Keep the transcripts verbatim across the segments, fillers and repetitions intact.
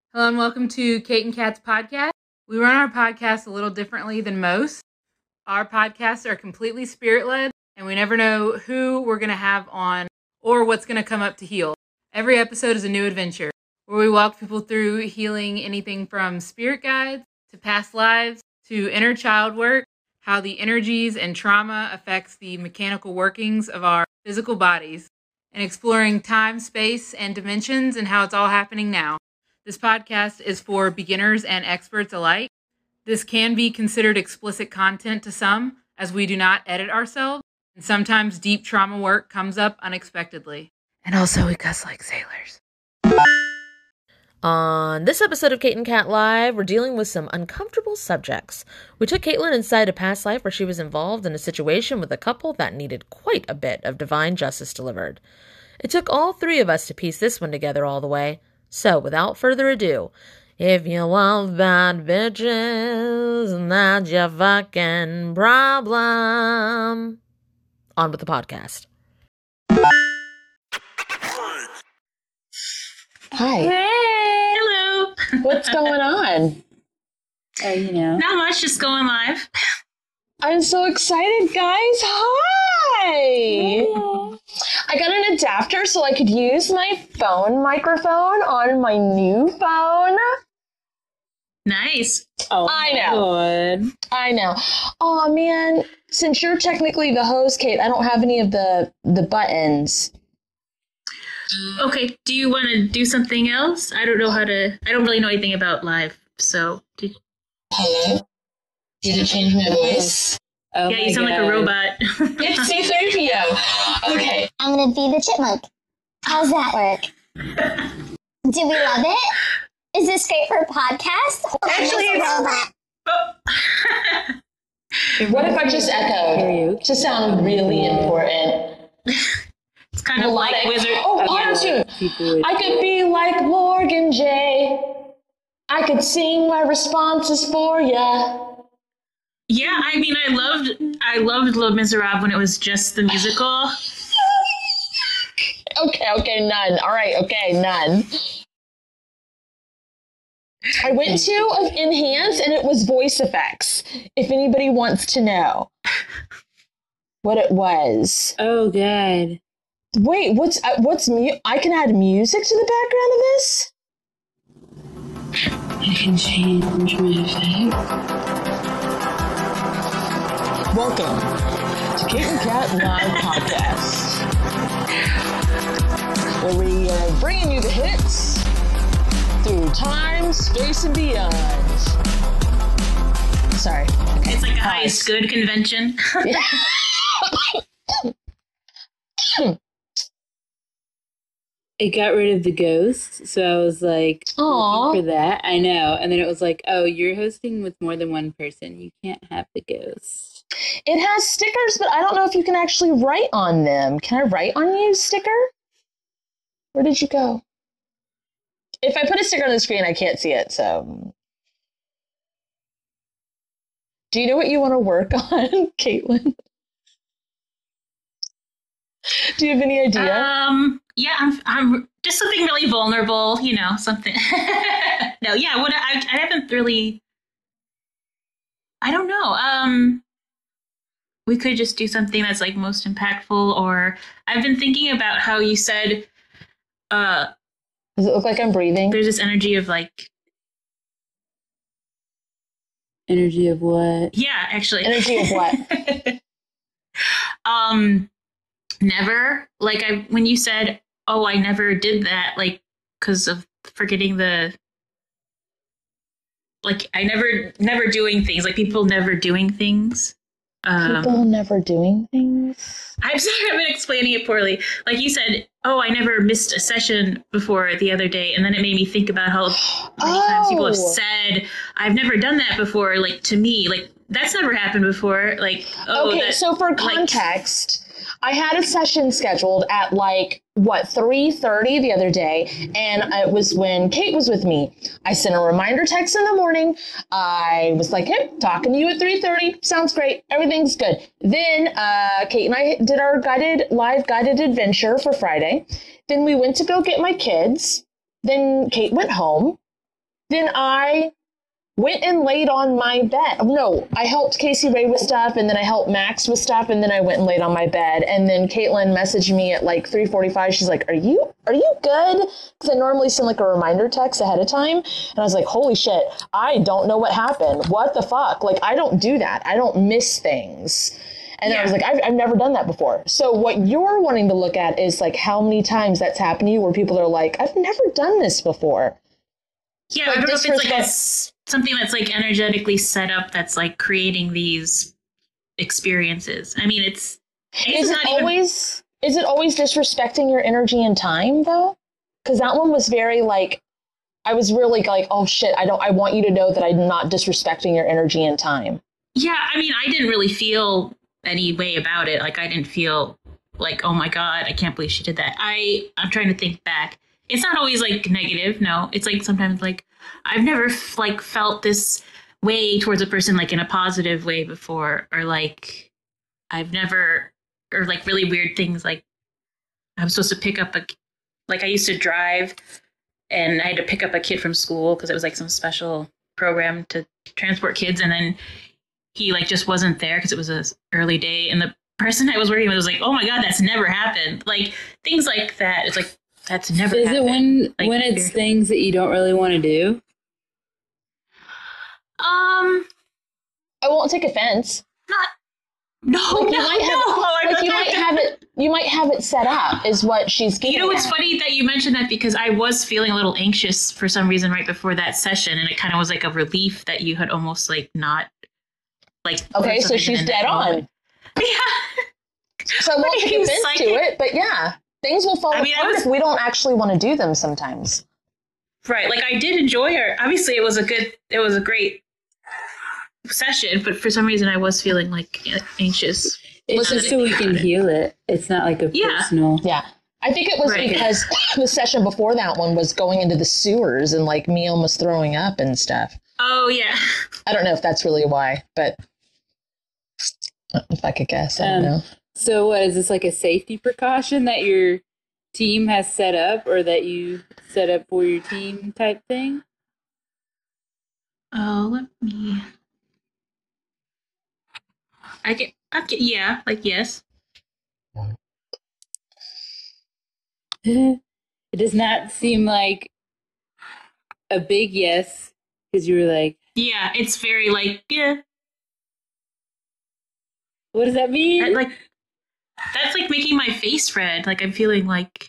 Hello and welcome to Kate and Kat's podcast. We run our podcast a little differently than most. Our podcasts are completely spirit-led, and we never know who we're going to have on or what's going to come up to heal. Every episode is a new adventure, where we walk people through healing anything from spirit guides to past lives to inner child work, how the energies and trauma affects the mechanical workings of our physical bodies, and exploring time, space, and dimensions and how it's all happening now. This podcast is for beginners and experts alike. This can be considered explicit content to some, as we do not edit ourselves, and sometimes deep trauma work comes up unexpectedly. And also, we cuss like sailors. On this episode of Kate and Kat Live, we're dealing with some uncomfortable subjects. We took Caitlin inside a past life where she was involved in a situation with a couple that needed quite a bit of divine justice delivered. It took all three of us to piece this one together all the way. So, without further ado, if you love bad bitches, that's your fucking problem. On with the podcast. Hi. Hey. Hello. What's going on? Oh, you know. Not much, just going live. I'm so excited, guys. Hi. Hey. I got an adapter so I could use my phone microphone on my new phone. Nice. Oh, I know. Good. I know. Oh man, since you're technically the host, Kate, I don't have any of the the buttons. Okay, do you want to do something else? I don't know how to, I don't really know anything about live, so. Did, Hello? Did it change my voice? Oh yeah, you sound like a robot. It's C three P O. Okay. I'm gonna be the chipmunk. How's that work? Do we love it? Is this great for a podcast? Or Actually, is it it's- robot? What if I just echoed to sound really important? It's kind of like Melodic. Wizard. Oh, auto-tune. I could be like Morgan J. I could sing my responses for ya. Yeah, I mean, I loved, I loved Les Miserables when it was just the musical. Okay, okay, none. All right, okay, none. I went to Enhance and it was voice effects, if anybody wants to know what it was. Oh, God. Wait, what's, uh, what's, mu- I can add music to the background of this? I can change my effect. Welcome to Kate and Kat Live Podcast, where we are bringing you the hits through time, space, and beyond. Sorry. Okay. It's like a Pause. highest good convention. It got rid of the ghost, so I was like, Aw. looking for that. I know. And then it was like, oh, you're hosting with more than one person. You can't have the ghost. It has stickers, but I don't know if you can actually write on them. Can I write on you, sticker? Where did you go? If I put a sticker on the screen, I can't see it, so. Do you know what you want to work on, Caitlin? Do you have any idea? Um, yeah, I'm, I'm just something really vulnerable, you know, something. No, yeah, what I, I haven't really, I don't know. Um, we could just do something that's like most impactful, or I've been thinking about how you said, uh, Does it look like I'm breathing? there's this energy of like, Energy of what? yeah, actually. Energy of what? um, never. Like I, when you said, oh, I never did that, like, because of forgetting the, like, I never, never doing things, like people never doing things. Um, People never doing things. I'm sorry, I've been explaining it poorly. Like you said, oh, I never missed a session before the other day. And then it made me think about how many times people have Oh. said, I've never done that before. Like, to me, like, that's never happened before. Like, oh, Okay, that, so for like- context, I had a session scheduled at like, what, three thirty the other day, and it was when Kate was with me. I sent a reminder text in the morning. I was like, hey, talking to you at three thirty. Sounds great. Everything's good. Then uh, Kate and I did our guided live guided adventure for Friday. Then we went to go get my kids. Then Kate went home. then I went and laid on my bed. No, I helped Casey Ray with stuff, and then I helped Max with stuff, and then I went and laid on my bed. And then Caitlin messaged me at like three forty-five. She's like, are you are you good? Because I normally send like a reminder text ahead of time. And I was like, holy shit, I don't know what happened. What the fuck? Like, I don't do that. I don't miss things. And yeah. I was like, I've, I've never done that before. So what you're wanting to look at is like how many times that's happened to you where people are like, I've never done this before. Yeah, like, I don't know if it's like a, something that's like energetically set up that's like creating these experiences. I mean, it's, it's is not it even... always is it always disrespecting your energy and time though? Because that one was very like, I was really like, oh shit, I don't I want you to know that I'm not disrespecting your energy and time. Yeah, I mean, I didn't really feel any way about it. Like I didn't feel like, oh my God, I can't believe she did that. I I'm trying to think back. It's not always like negative. No, it's like sometimes like I've never like felt this way towards a person like in a positive way before, or like I've never, or like really weird things. Like I'm supposed to pick up a, like I used to drive and I had to pick up a kid from school because it was like some special program to transport kids. And then he like just wasn't there because it was a early day. And the person I was working with was like, oh my God, that's never happened. Like things like that. It's like, that's never Is happened. it when like, when it's things that you don't really want to do? Um, I won't take offense. Not. No, like you no, might have, no. I'm like not you might have it. You might have it set up. Is what she's getting. You know, it's at. funny that you mentioned that because I was feeling a little anxious for some reason right before that session, and it kind of was like a relief that you had almost like not like. Okay, so she's dead on. Moment. Yeah. So I won't take offense psychic? to it, but yeah. Things will fall I mean, apart was, if we don't actually want to do them sometimes. Right. Like I did enjoy her. Obviously it was a good, it was a great session, but for some reason I was feeling like anxious. It's just so we can it. heal it. It's not like a yeah. personal. Yeah. I think it was right. because the session before that one was going into the sewers and like me almost throwing up and stuff. Oh yeah. I don't know if that's really why, but if I could guess, I don't um, know. So what, is this like a safety precaution that your team has set up or that you set up for your team type thing? Oh, let me... I get, I get yeah, like yes. It does not seem like a big yes because you were like... Yeah, it's very like, yeah. What does that mean? That, like... That's like making my face red. Like I'm feeling like,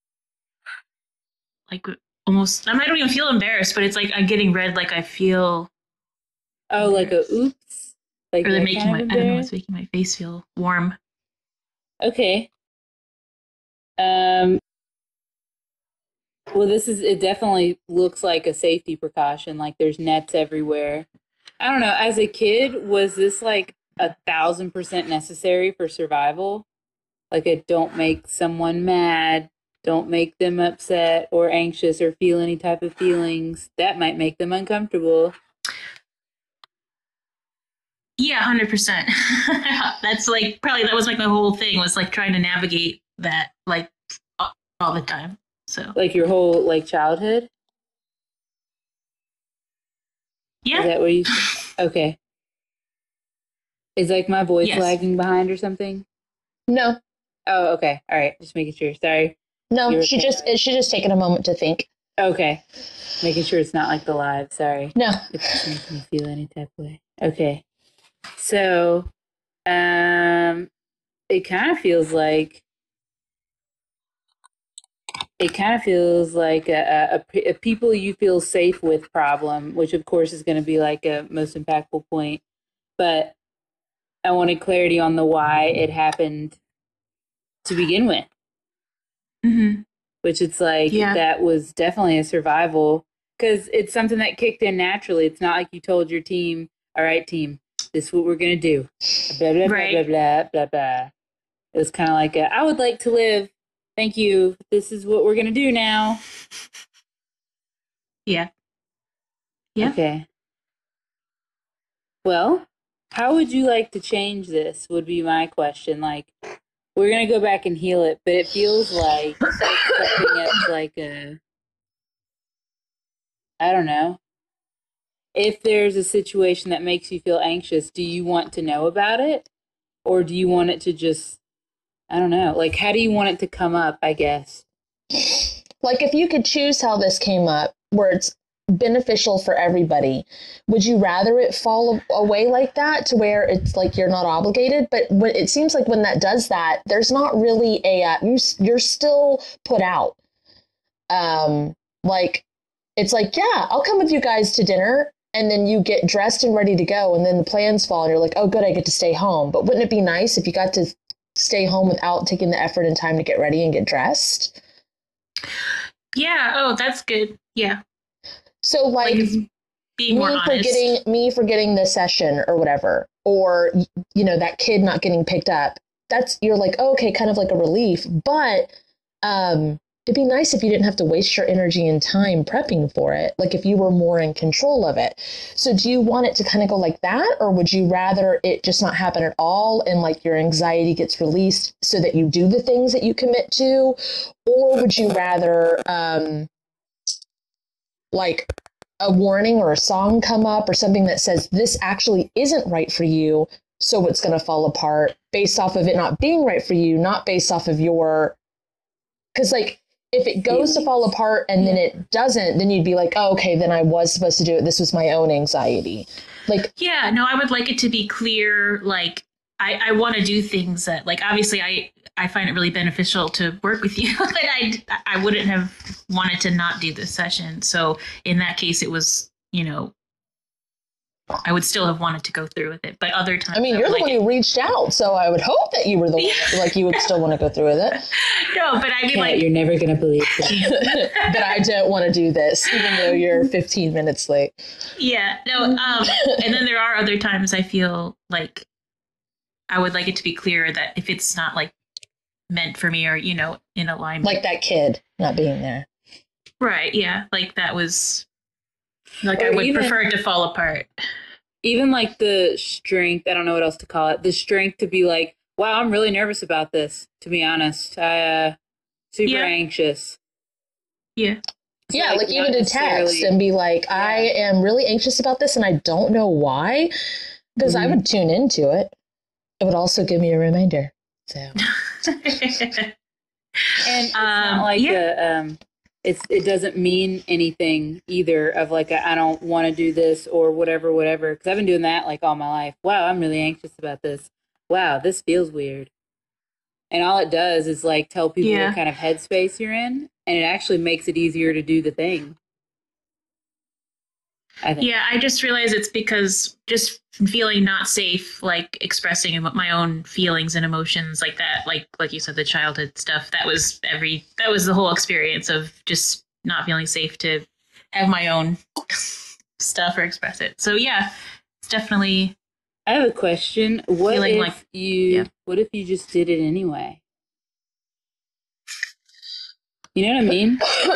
like almost. I, mean, I don't even feel embarrassed, but it's like I'm getting red. Like I feel. Oh, like a oops. Like or they're making my. I don't know. It's making my face feel warm. Okay. Um. Well, this is. It definitely looks like a safety precaution. Like there's nets everywhere. I don't know. As a kid, was this like a thousand percent necessary for survival? Like it don't make someone mad, don't make them upset or anxious or feel any type of feelings. That might make them uncomfortable. Yeah, one hundred percent. That's like, probably that was like my whole thing was like trying to navigate that like all the time. So like your whole like childhood? Yeah. Is that what you Okay. Is like my voice yes. lagging behind or something? No. Oh, okay. All right. Just making sure. Sorry. No, she just she just taking a moment to think. Okay. Making sure it's not like the live. Sorry. No. It doesn't make me feel any type of way. Okay. So, um, it kind of feels like it kind of feels like a, a, a people you feel safe with problem, which of course is going to be like a most impactful point. But I wanted clarity on the why it happened to begin with. Mm-hmm. Which it's like, yeah. that was definitely a survival because it's something that kicked in naturally. It's not like you told your team, all right, team, this is what we're going to do. Blah, blah, right. blah, blah, blah, blah, blah. It was kind of like, a, I would like to live. Thank you. This is what we're going to do now. Yeah. Yeah. Okay. Well, how would you like to change this would be my question. Like, we're going to go back and heal it, but it feels like something that's like a, I don't know. If there's a situation that makes you feel anxious, do you want to know about it? Or do you want it to just, I don't know, like, how do you want it to come up, I guess? Like, if you could choose how this came up, where it's beneficial for everybody, would you rather it fall away like that to where it's like you're not obligated? But when, it seems like when that does that, there's not really a, uh, you, you're still put out. Um, like, it's like, yeah, I'll come with you guys to dinner. And then you get dressed and ready to go. And then the plans fall and you're like, oh, good, I get to stay home. But wouldn't it be nice if you got to stay home without taking the effort and time to get ready and get dressed? Yeah. Oh, that's good. Yeah. So like, like being me more honest. forgetting, me forgetting the session or whatever, or, you know, that kid not getting picked up. That's, you're like, oh, okay, kind of like a relief. But, um, it'd be nice if you didn't have to waste your energy and time prepping for it, like if you were more in control of it. So do you want it to kind of go like that, or would you rather it just not happen at all and like your anxiety gets released so that you do the things that you commit to? Or would you rather um, like a warning or a song come up or something that says this actually isn't right for you, so it's going to fall apart based off of it not being right for you, not based off of your... Because like, if it goes to fall apart and then it doesn't, then you'd be like, oh, okay, then I was supposed to do it. This was my own anxiety. Like, yeah, no, I would like it to be clear. Like, I, I want to do things that, like, obviously I, I find it really beneficial to work with you, but I, I wouldn't have wanted to not do this session. So in that case, it was, you know, I would still have wanted to go through with it, but other times. I mean, you're the like one it. who reached out, so I would hope that you were the one, that, like, you would still want to go through with it. No, but I mean, Kat, like, you're never gonna believe it. But I don't want to do this, even though you're fifteen minutes late. yeah, no. Um, and then there are other times I feel like I would like it to be clear that if it's not like meant for me or, you know, in alignment, Like that kid not being there. right? Yeah, like that was like Or I would even- prefer it to fall apart. Even like the strength, I don't know what else to call it, the strength to be like, wow, I'm really nervous about this, to be honest. I, uh, super Yeah. anxious. Yeah. So, Yeah, like not even to text necessarily- and be like, I am really anxious about this and I don't know why, because I Mhm. would tune into it. It would also give me a reminder. So And it's Um, not like yeah. a, um, it's it doesn't mean anything either of like I I don't want to do this or whatever, whatever. Because I've been doing that like all my life. Wow, I'm really anxious about this. Wow, this feels weird. And all it does is like tell people Yeah. what kind of headspace you're in, and it actually makes it easier to do the thing. I think. Yeah, I just realized it's because just feeling not safe, like expressing emo- my own feelings and emotions like that, like like you said, the childhood stuff. That was every that was the whole experience of just not feeling safe to have my own stuff or express it. So yeah, it's definitely I have a question. What Feeling if like- you? yeah. What if you just did it anyway? You know what I mean?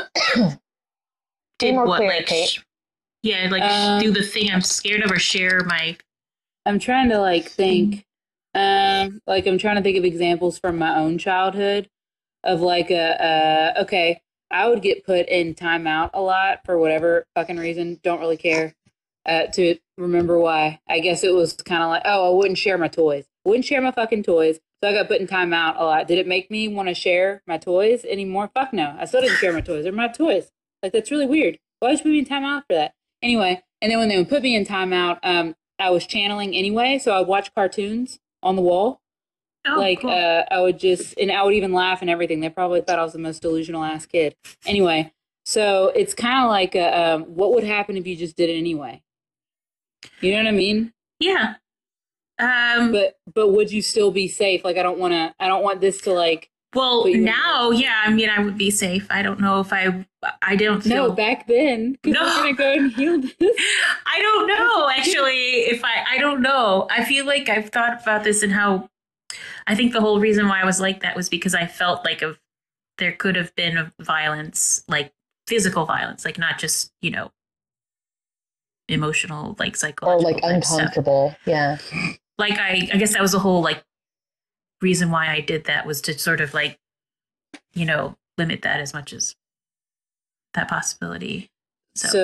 Be did more what clear, like Kate. sh- yeah, like sh- Um, do the thing I'm scared of or share my I'm trying to like think. Um, like I'm trying to think of examples from my own childhood of like a uh, okay, I would get put in timeout a lot for whatever fucking reason. Don't really care. Uh, to remember why. I guess it was kind of like, oh, I wouldn't share my toys. Wouldn't share my fucking toys. So I got put in timeout a lot. Did it make me want to share my toys anymore? Fuck no. I still didn't share my toys. They're my toys. Like, that's really weird. Why would you put me in timeout for that? Anyway, and then when they would put me in timeout, um, I was channeling anyway. So I would watch cartoons on the wall. oh, like, cool. uh, I would just, and I would even laugh and everything. They probably thought I was the most delusional ass kid. Anyway, so it's kind of like, a, um, what would happen if you just did it anyway? You know what I mean? yeah. Um But but would you still be safe? Like I don't want to. I don't want this to like. well but you- now, yeah, I mean I would be safe. I don't know if I I don't feel No, back then. 'Cause No. we're gonna go and heal this. I don't know actually if I I don't know. I feel like I've thought about this and how I think the whole reason why I was like that was because I felt like of there could have been a violence, like physical violence, like not just, you know, emotional, like Or psychological like type stuff. uncomfortable. Yeah. Like I I guess that was the whole like reason why I did that was to sort of like, you know, limit that as much as that possibility. So, So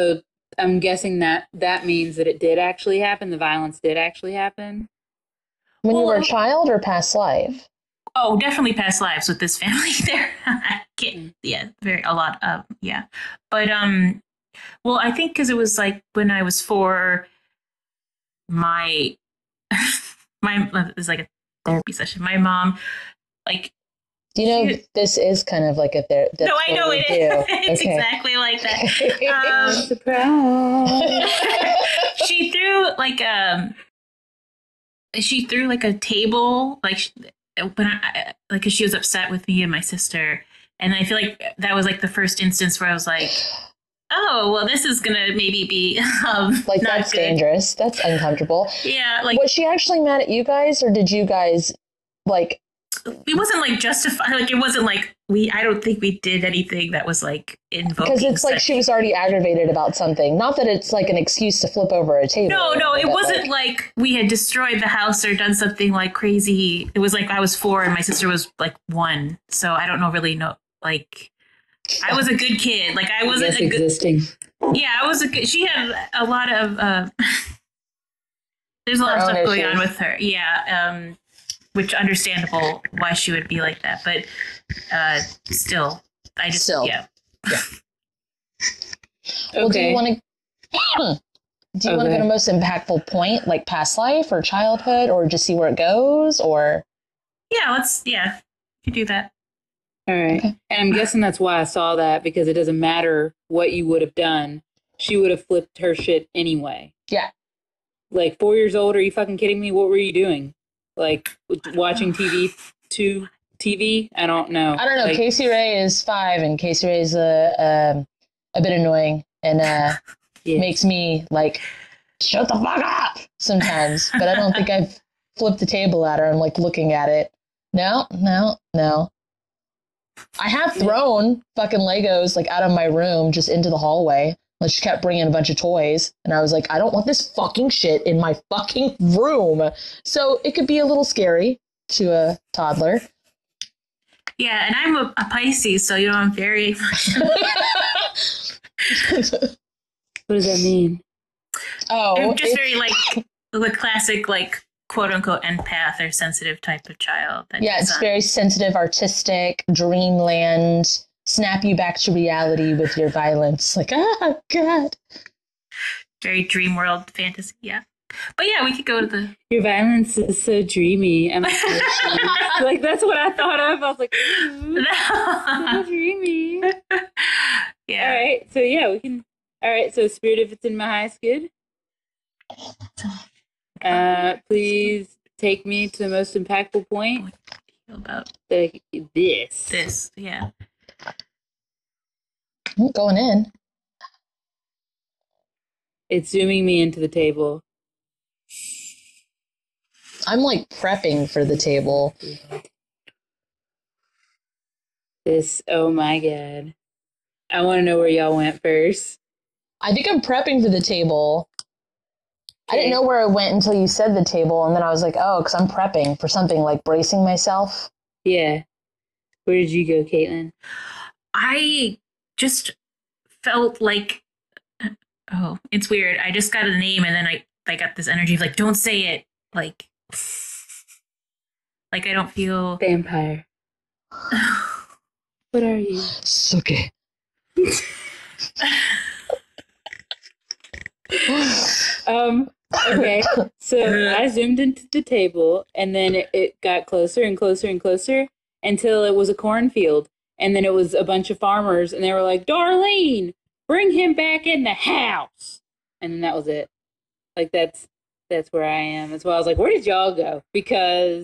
I'm guessing that that means that it did actually happen. The violence did actually happen. When you were a Well- child or past life? Oh, definitely past lives with this family there. I can't, yeah, very a lot of yeah. But um well, I think cuz it was like when I was four, my my it was like a therapy session. My mom like Do you know She- this is kind of like a therapy? no, I know it is. It's exactly like that. Um, Surprise. she threw like um she threw like a table like sh- when I like 'cause she was upset with me and my sister, and I feel like that was like the first instance where I was like, oh well, this is gonna maybe be um Like, not that's good. dangerous. That's uncomfortable. Yeah, like Was she actually mad at you guys, or did you guys, like, it wasn't like justified. Like it wasn't like we. I don't think we did anything that was like invoking. because it's like such- she was already aggravated about something. Not that it's like an excuse to flip over a table. No, no, it but, wasn't like, like we had destroyed the house or done something like crazy. It was like I was four and my sister was like one. So I don't know really know like I was a good kid. Like I wasn't Yes, a good existing. yeah, I was a good she had a lot of uh there's a lot Her of own stuff going on issues. with her. Yeah. Um which understandable why she would be like that. But uh still I just Still. yeah. Well, do you Okay. want to? Do you want to Okay. go to most impactful point, like past life or childhood, or just see where it goes, or? Yeah, let's yeah. You do that. All right. Okay. And I'm guessing that's why I saw that, because it doesn't matter what you would have done. She would have flipped her shit anyway. Yeah. Like, four years old, are you fucking kidding me? What were you doing? Like, watching T V to T V? I don't know. I don't know. Like, Casey Ray is five, and Casey Ray is a um, a bit annoying, and uh, yeah. makes me like shut the fuck up sometimes. But I don't think I've flipped the table at her. I'm like looking at it. No, no, no. I have thrown fucking Legos like out of my room just into the hallway. Like, she kept bringing a bunch of toys, and I was like, I don't want this fucking shit in my fucking room. So it could be a little scary to a toddler. Yeah, and I'm a, a Pisces, so you know I'm very What does that mean? Oh, I'm just it's- very like the classic like quote unquote empath or sensitive type of child. that yeah, is, it's uh, very sensitive, artistic, dreamland, snap you back to reality with your violence. Like, oh, God. very dream world fantasy. Yeah, but yeah, we could go to the. Your violence is so dreamy. I'm like, that's what I thought of. I was like, ooh, so dreamy. yeah. All right. So, yeah, we can. All right. So, Spirit, if it's in my high, is good. Uh, please take me to the most impactful point. About Like this. this, yeah. I'm going in. It's zooming me into the table. I'm like prepping for the table. This, oh my God. I want to know where y'all went first. I think I'm prepping for the table. I didn't Okay. know where I went until you said the table, and then I was like, oh, because I'm prepping for something, like bracing myself. Yeah. Where did you go, Caitlin? I just felt like, oh, it's weird. I just got a name and then I, I got this energy of like, don't say it. Like, like I don't feel. Vampire. What are you? Suke. Um, okay. So I zoomed into the table, and then it, it got closer and closer and closer until it was a cornfield. And then it was a bunch of farmers, and they were like, Darlene, bring him back in the house. And then that was it. Like, that's that's where I am. That's why I was like, where did y'all go? Because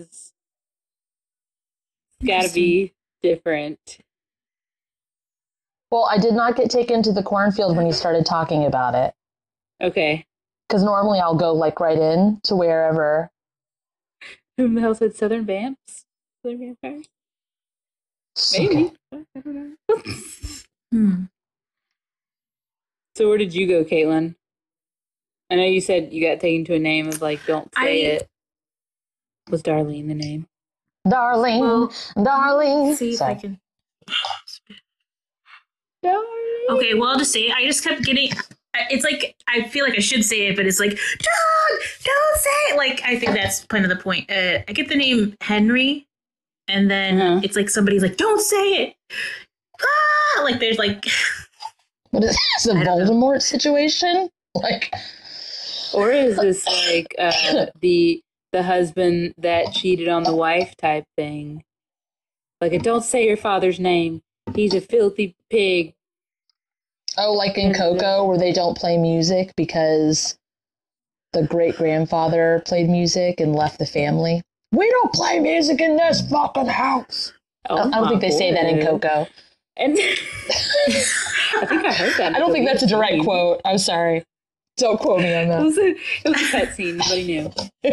it's got to be different. Well, I did not get taken to the cornfield when you started talking about it. Okay. Because normally I'll go like right in to wherever. Who the hell said Southern Vamps? Southern Vampires? Maybe. I don't know. Hmm. So where did you go, Caitlin? I know you said you got taken to a name of like, don't say I- it. Was Darlene the name? Darling, Well, darling. see if Sorry. I can. Darlene. Okay, well, I'll just say I just kept getting. it's like I feel like I should say it, but it's like don't don't say it. Like I think that's kind of the point. Uh, I get the name Henry, and then Uh-huh. it's like somebody's like don't say it. Ah! Like there's like What is this, a I don't know. Voldemort situation? Like, Or is this like uh, the the husband that cheated on the wife type thing? Like, a don't say your father's name. He's a filthy pig. oh, like in Coco, where they don't play music because the great grandfather played music and left the family. We don't play music in this fucking house. Oh, I don't think they say that in boy. Coco. And I think I heard that. I don't think that's a direct quote. I'm sorry. Don't quote me on It that. was a, it was a pet scene. Nobody knew.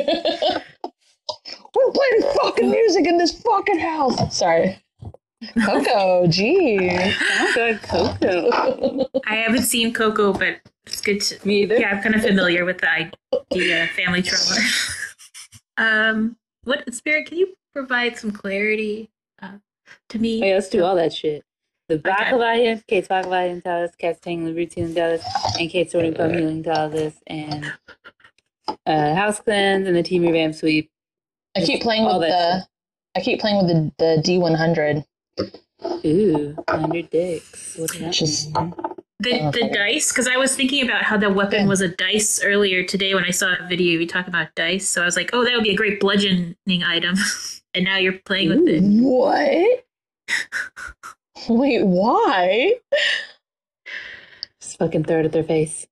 We're playing fucking music in this fucking house. Sorry. Coco, geez. Oh, God, Coco. I haven't seen Coco, but it's good to. Me either. Yeah, I'm kind of familiar with the idea of family trauma. um, what Spirit? Can you provide some clarity uh, to me? Oh, yeah, let's do all that shit. The Okay. Baccalaureate, Kate's Baccalaureate Talis, Cat's Tangling Routine Talis, and Kate's Sorting Pub Healing Talis, and uh, House Cleanse, and the Team Revamp Sweep. I keep playing All with that the. I keep playing with the the D one hundred. Ooh, one hundred dicks. What's that? Just- mean? The Oh, the okay. dice, because I was thinking about how the weapon Yeah. was a dice earlier today when I saw a video you talk about dice. So I was like, oh, that would be a great bludgeoning item. And now you're playing with it. What? Wait, why? Just fucking throw it at their face.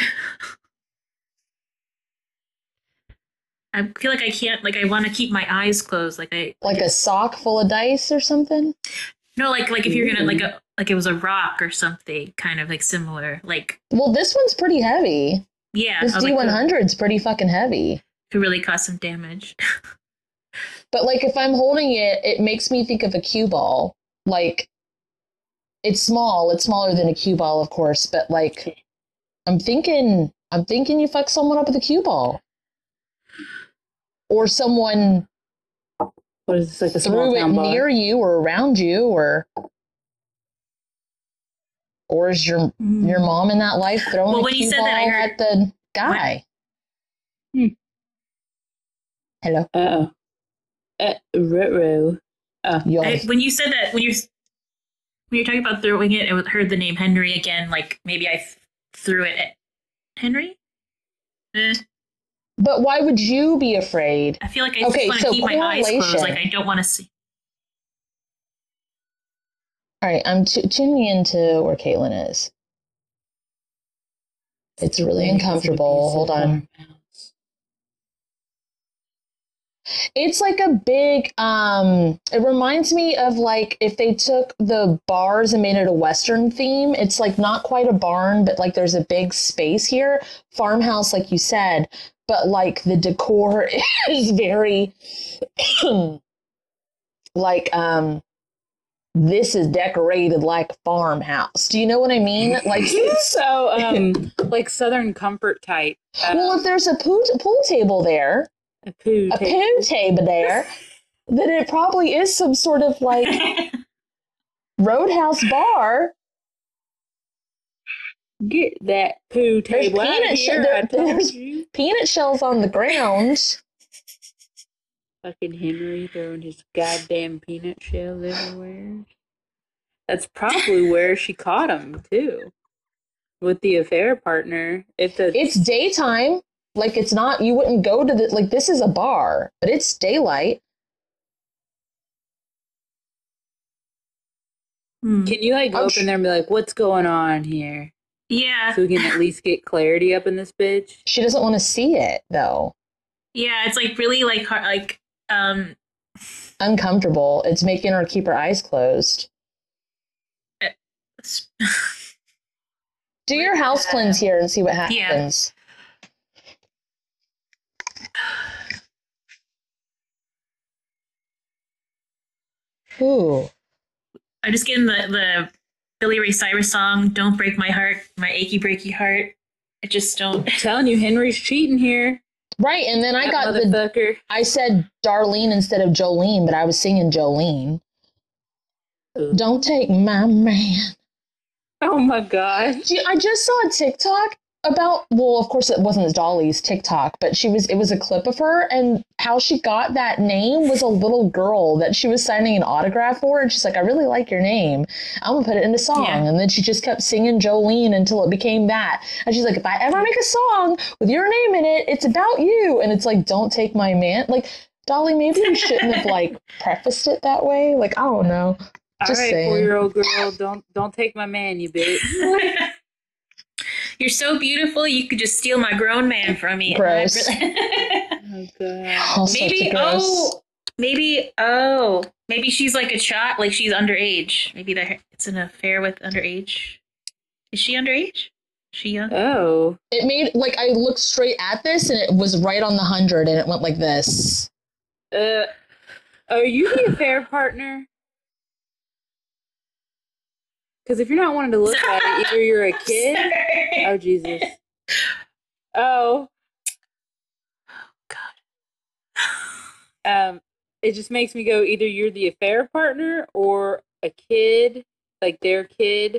I feel like I can't, like, I want to keep my eyes closed. Like, I, Like a sock full of dice or something? no, like, like if you're gonna, like, a, like it was a rock or something, kind of like similar. Like, Well, this one's pretty heavy. yeah, This I was D like, one could, hundred's pretty fucking heavy. could really cause some damage. But like if I'm holding it, it makes me think of a cue ball. Like it's small, it's smaller than a cue ball, of course, but like I'm thinking I'm thinking you fuck someone up with a cue ball. Or someone What is this, like a small threw it town bar? near you or around you or or is your your mom in that life throwing Well, a when you cue said ball that, I heard- at the guy? Hmm. Hello. Uh-oh. Uh, ruh-roh. Oh. Yo. I, when you said that, when you're when you're talking about throwing it, I heard the name Henry again. Like maybe I th- threw it at Henry. Eh, But why would you be afraid? I feel like I Okay, just want to so keep my eyes closed. correlation. Like I don't want to see. All right, I'm t- tuning into where Caitlin is. It's really uncomfortable. Hold on. It's like a big, um, it reminds me of like if they took the bars and made it a Western theme. It's like not quite a barn, but like there's a big space here. Farmhouse, like you said, but like the decor is very like, um, this is decorated like a farmhouse. Do you know what I mean? Like, So, um, like Southern Comfort type. Uh, well, if there's a pool, pool table there, a poo a table. poo table there, then it probably is some sort of like roadhouse bar. Get that poo There's table out peanut of sh- here, there- I told there's- you. Peanut shells on the ground. Fucking Henry throwing his goddamn peanut shells everywhere. That's probably where she caught him, too. With the affair partner. If the It's daytime. Like it's not, you wouldn't go to the, like this is a bar, but it's daylight. Hmm. Can you like go I'm up sh- in there and be like, what's going on here? Yeah, So we can at least get clarity up in this bitch? She doesn't want to see it though. yeah. It's like really like hard. Like um, Uncomfortable. It's making her keep her eyes closed. s- Do your house cleanse here and see what Yeah. happens. Ooh. I'm just getting the the Billy Ray Cyrus song "Don't Break My Heart," my achy breaky heart. I just don't. I'm telling you, Henry's cheating here. Right, and then I That got the motherfucker. I said Darlene instead of Jolene, but I was singing Jolene. Ooh. Don't take my man. Oh my god. Do you- I just saw a TikTok about, well, of course it wasn't Dolly's TikTok, but she was, it was a clip of her, and how she got that name was a little girl that she was signing an autograph for, and she's like, I really like your name. I'm gonna put it in a song. Yeah. And then she just kept singing Jolene until it became that. And she's like, if I ever make a song with your name in it, it's about you. And it's like, don't take my man. Like, Dolly, maybe you shouldn't have like prefaced it that way. Like, I don't know. All Just right, saying. four-year-old girl, don't don't take my man, you bitch. You're so beautiful, you could just steal my grown man from me. Gross. Oh god. All sorts maybe, of gross. oh, maybe, oh, maybe she's like a child, like she's underage. Maybe that it's an affair with underage. Is she underage? Is she young? Oh. It made, like, I looked straight at this and it was right on the hundred and it went like this. Uh, are you the affair partner? Because if you're not wanting to look at it, either you're a kid. Sorry. Oh Jesus. Oh. Um, it just makes me go, either you're the affair partner or a kid, like their kid.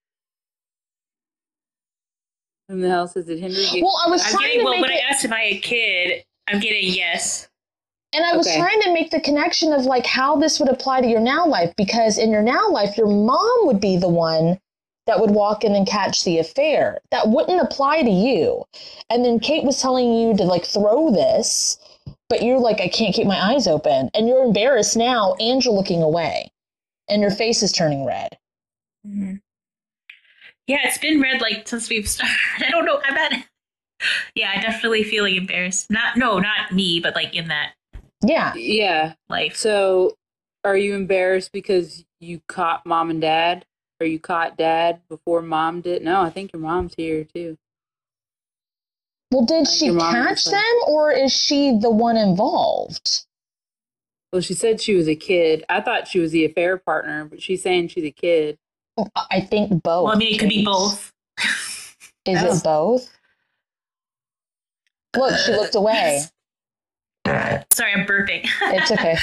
Whom the hell says it Henry? Get- Well, I was I'm trying getting, to well, make when it, I asked if I had a kid, I'm getting yes. and I was Okay. trying to make the connection of like how this would apply to your now life, because in your now life, your mom would be the one that would walk in and catch the affair. That wouldn't apply to you. And then Kate was telling you to like throw this, but you're like, I can't keep my eyes open. And you're embarrassed now and you're looking away and your face is turning red. Mm-hmm. Yeah, it's been red like since we've started. I don't know. I'm not. Yeah, I definitely feeling embarrassed. Not no, not me, but like in that Yeah. Yeah. life. So, are you embarrassed because you caught mom and dad? Or you caught dad before mom did? No, I think your mom's here too. Well, did Uh, she your mom catch was like- them or is she the one involved? Well, she said she was a kid. I thought she was the affair partner, but she's saying she's a kid. I think both. Well, I mean, it could be Kate. both. Is Oh. it both? Look, she looked away. Sorry, I'm burping. It's okay.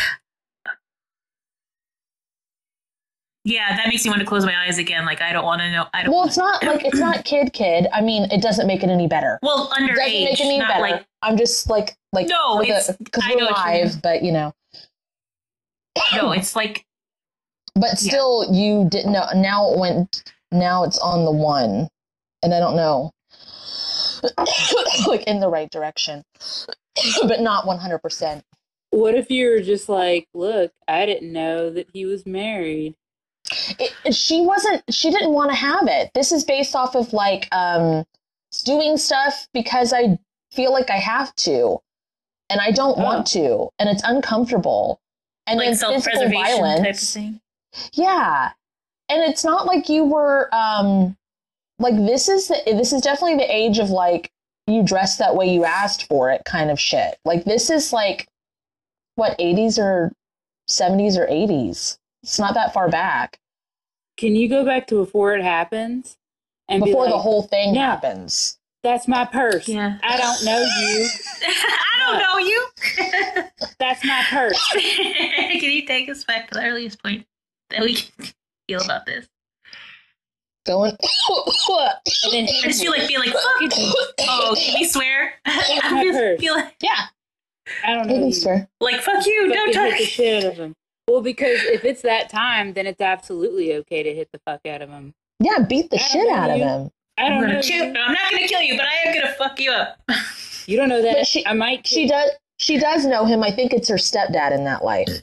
Yeah, that makes me want to close my eyes again. Like I don't want to know. I don't. Well, it's not like it's not kid kid. I mean, it doesn't make it any better. well, It doesn't underage, make it any not better. like I'm just like like No, for it's- the because I we're know what you mean. live, but you know. no. It's like But still, you didn't know. Now it went. Now it's on the one, and I don't know, like in the right direction, but not one hundred percent. What if you were just like, look, I didn't know that he was married. It, it- she wasn't. She didn't want to have it. This is based off of like um, doing stuff because I feel like I have to, and I don't Oh. want to, and it's uncomfortable. And like then self physical preservation type of violence. thing. Yeah. And it's not like you were um like this is the, this is definitely the age of like you dress that way you asked for it kind of shit. Like this is like what eighties or seventies or eighties. It's not that far back. Can you go back to before it happens? And Before be like, the whole thing no. happens. That's my purse. Yeah. I don't know you. I don't know you. That's my purse. Can you take us back to the earliest point that we can feel about this? Going And then I just feel like being like, fuck. Oh, can we swear? I my feel, purse. feel like, yeah, I don't I know can you. swear. like, fuck you, don't Fucking hit the touch. shit out of him. Well, because if it's that time, then it's absolutely okay to hit the fuck out of him. Yeah, beat the I don't shit know out of you. him. I I'm don't gonna know. kill. You. I'm not gonna kill you, but I am gonna fuck you up. You don't know that. But she- I might. She does she does know him. I think it's her stepdad in that life.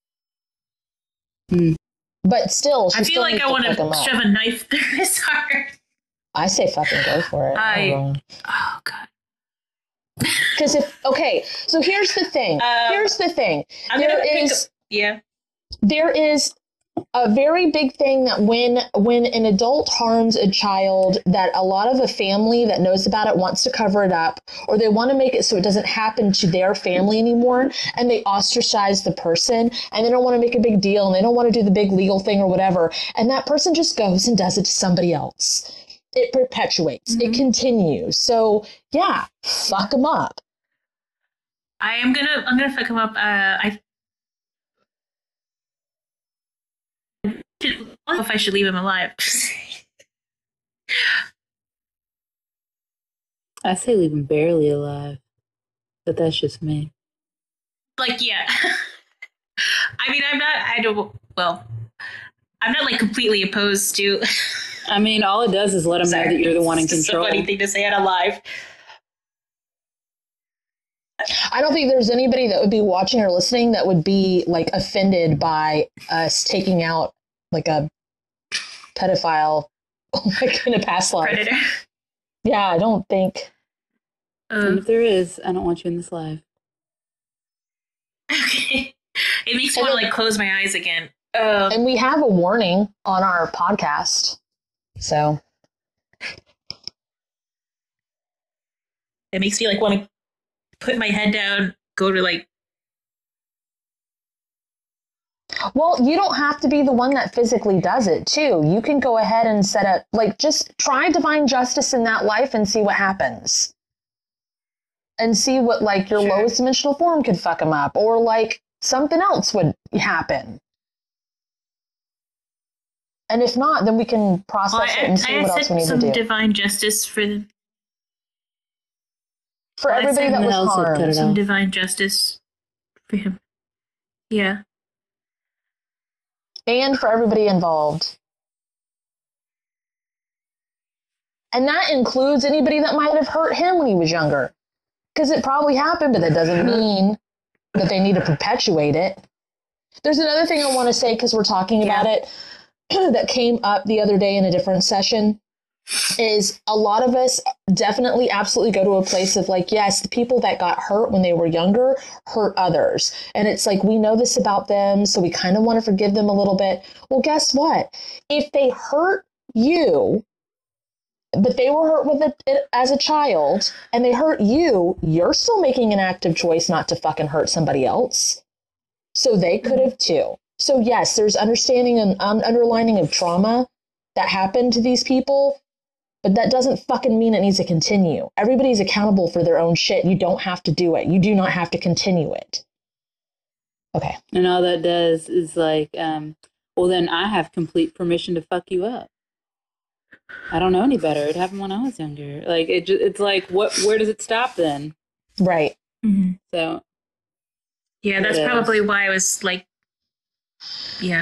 Hmm. But still, she I still feel like needs I want fuck him to up. shove a knife through his heart. I say fucking go for it. I- don't know. Oh god. Because if okay, so here's the thing. Um, here's the thing. I'm There gonna pick is up, yeah. there is a very big thing that when when an adult harms a child, that a lot of a family that knows about it wants to cover it up, or they want to make it so it doesn't happen to their family anymore, and they ostracize the person, and they don't want to make a big deal, and they don't want to do the big legal thing or whatever, and that person just goes and does it to somebody else. It perpetuates. It Mhm. continues. So yeah, fuck them up. I am gonna. I'm gonna fuck him up. Uh, I. I don't know if I should leave him alive. I say leave him barely alive, but that's just me. Like, yeah. I mean, I'm not, I don't, well, I'm not like completely opposed to. I mean, all it does is let him know that you're the one in It's just control. a funny thing to say out alive. I don't think there's anybody that would be watching or listening that would be like offended by us taking out like a pedophile like in a past life. Predator. Yeah, I don't think. And Uh, if there is, I don't want you in this life. okay. It makes me And want to then- like close my eyes again. Uh, And we have a warning on our podcast. So it makes me like want to put my head down, go to like. well, you don't have to be the one that physically does it too. You can go ahead and set up like just try divine justice in that life and see what happens. And see what like your Sure. lowest dimensional form could fuck them up or like something else would happen. And if not, then we can process Well, I, it and see I what else we said need to some do. divine justice for the, For I everybody said that was else had cut harmed. it some off. divine justice for him. Yeah. And for everybody involved. And that includes anybody that might have hurt him when he was younger. Because it probably happened, but that doesn't mean that they need to perpetuate it. There's another thing I want to say because we're talking about Yeah. it that came up the other day in a different session is a lot of us definitely absolutely go to a place of like, yes, the people that got hurt when they were younger hurt others. And it's like, we know this about them, so we kind of want to forgive them a little bit. Well, guess what? If they hurt you, but they were hurt with it as a child and they hurt you, you're still making an active choice not to fucking hurt somebody else. So they could have too. So yes, there's understanding and un- underlining of trauma that happened to these people, but that doesn't fucking mean it needs to continue. Everybody's accountable for their own shit. You don't have to do it. You do not have to continue it. Okay. And all that does is like, um, well, then I have complete permission to fuck you up. I don't know any better. It happened when I was younger. Like it, ju- it's like, what? Where does it stop then? Right. Mm-hmm. So Yeah, that's It is. probably why I was like, yeah.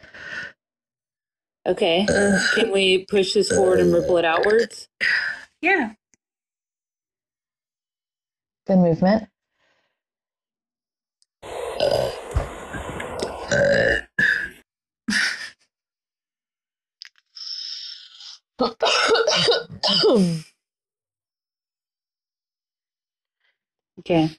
okay, can we push this forward and ripple it outwards? Yeah. Good movement. Okay.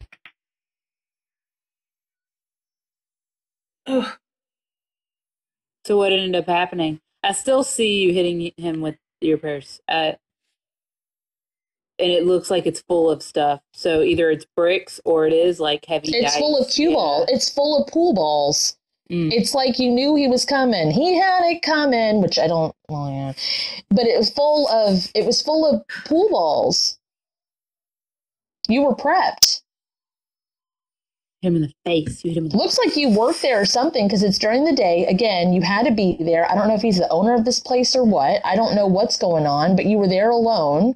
Oh, So what ended up happening? I still see you hitting him with your purse, uh, and it looks like it's full of stuff. So either it's bricks or it is like heavy. It's dice. full of cue Yeah. ball. It's full of pool balls. Mm. It's like you knew he was coming. He had it coming, which I don't. Well, yeah, but it was full of. It was full of pool balls. You were prepped. Hit him in the face. You hit him in the Looks like you worked there or something because it's during the day. Again, you had to be there. I don't know if he's the owner of this place or what. I don't know what's going on, but you were there alone.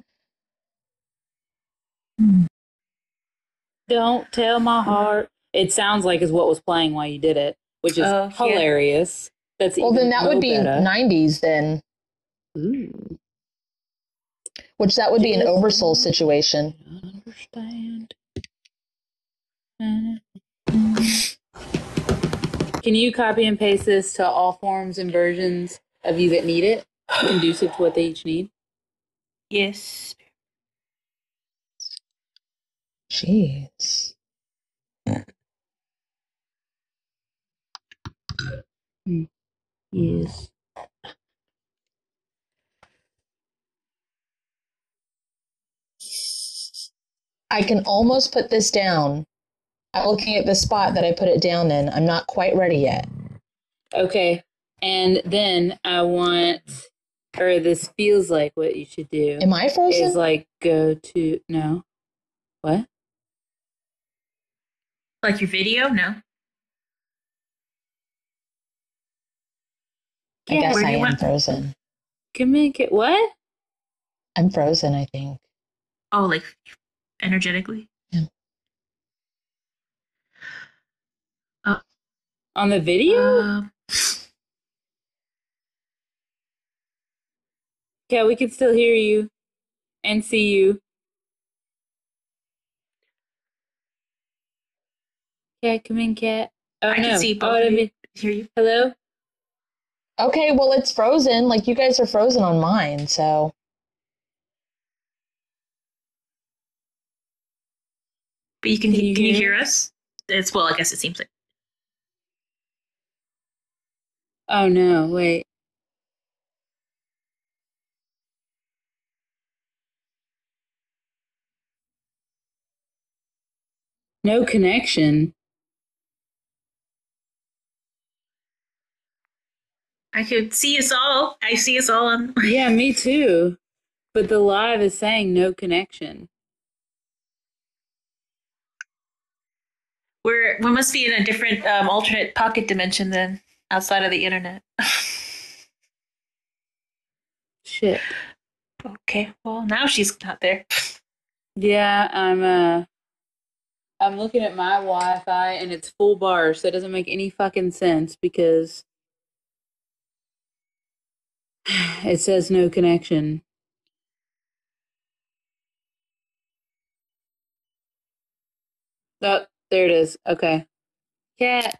Don't tell my heart. It sounds like is what was playing while you did it, which is Oh, yeah. hilarious. That's Well, even then that would more be better. nineties then, Ooh. which that would be an Yes. oversoul situation. Understand. Can you copy and paste this to all forms and versions of you that need it, conducive to what they each need? yes. Jeez. Yes. I can almost put this down. I'm looking at the spot that I put it down in. I'm not quite ready yet. Okay. And then I want, or this feels like what you should do Am I frozen? is like go to, no. What? Like your video? No. I guess where I do you am want- frozen. Communicate. What? I'm frozen, I think. Oh, like energetically? Yeah. Uh, On the video? um, Yeah, we can still hear you and see you. Cat, come in, cat. Oh, I no. can see Oh, both I of you. mean, Hear you. hello? Okay, well, it's frozen. Like, you guys are frozen on mine, so. But you can, Can can you you, hear hear us? It's well, I guess it seems like. Oh, no, wait. No connection. I could see us all. I see us all on. Yeah, me too. But the live is saying no connection. We're we must be in a different um, alternate pocket dimension then, outside of the internet. Shit. Okay, well now she's not there. Yeah, I'm uh I'm looking at my Wi-Fi and it's full bar, so it doesn't make any fucking sense because it says no connection. Oh, there it is. Okay. Cat.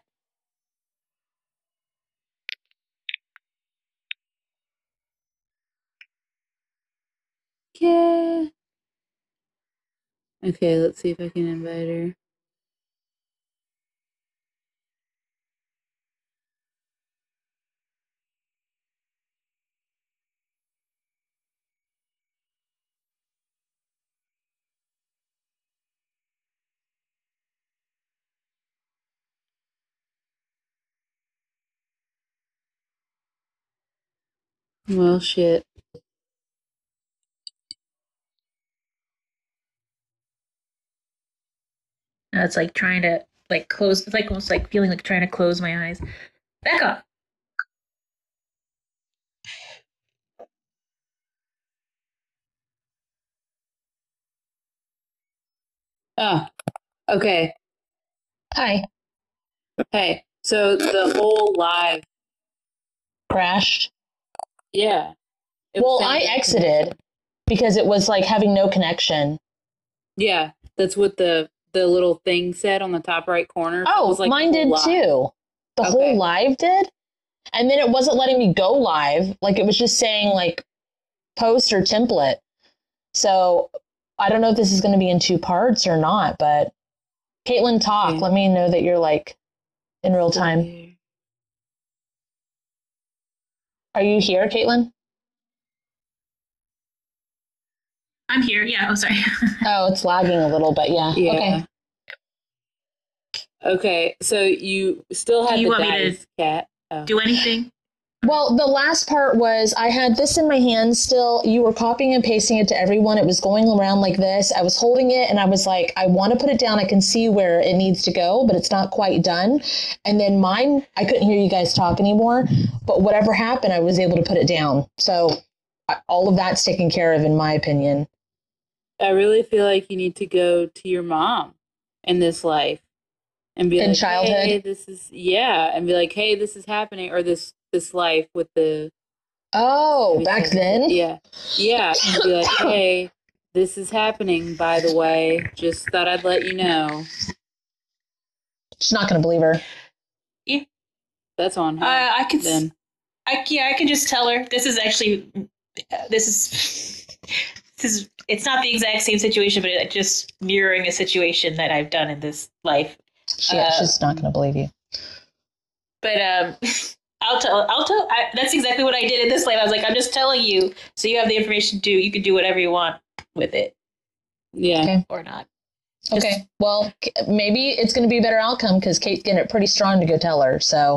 Cat. Okay, let's see if I can invite her. Well, shit. And it's like trying to like close. It's like almost like feeling like trying to close my eyes. Back up. Oh, okay. Hi. Hey, so the whole live, Crashed. yeah. It was Well, saying I no exited connection. because it was like having no connection. Yeah, that's what the the little thing said on the top right corner. It Oh, was like the mine whole did live. too. The Okay. whole live did. And then it wasn't letting me go live. Like, it was just saying, like, post or template. So I don't know if this is going to be in two parts or not, but Caitlin, talk. Okay. Let me know that you're, like, in real time. Here. Are you here, Caitlin? I'm here. Yeah. Oh, sorry. Oh, it's lagging a little, but yeah. Yeah. Okay. Okay, so you still Do have you the want me to dice, cat. Oh. Do anything? Well, the last part was I had this in my hand still. You were copying and pasting it to everyone. It was going around like this. I was holding it and I was like, I want to put it down. I can see where it needs to go, but it's not quite done. And then mine, I couldn't hear you guys talk anymore. But whatever happened, I was able to put it down. So I- all of that's taken care of, in my opinion. I really feel like you need to go to your mom in this life and be In like, childhood? hey, this is, yeah, and be like, hey, this is happening, or this this life with the, Oh, back then? yeah, yeah, and be like, hey, this is happening, by the way, just thought I'd let you know. She's not going to believe her. Yeah. That's on her. Uh, I can. s- then. I yeah. I can just tell her this is actually. uh, This is. This is. It's not the exact same situation, but it's just mirroring a situation that I've done in this life. She, Uh, she's not going to believe you. But um, I'll tell. I'll tell. I, that's exactly what I did in this life. I was like, I'm just telling you, so you have the information. To you can do whatever you want with it Yeah. Okay. or not. Okay. Well, c- maybe it's going to be a better outcome because Kate's getting it pretty strong to go tell her. So,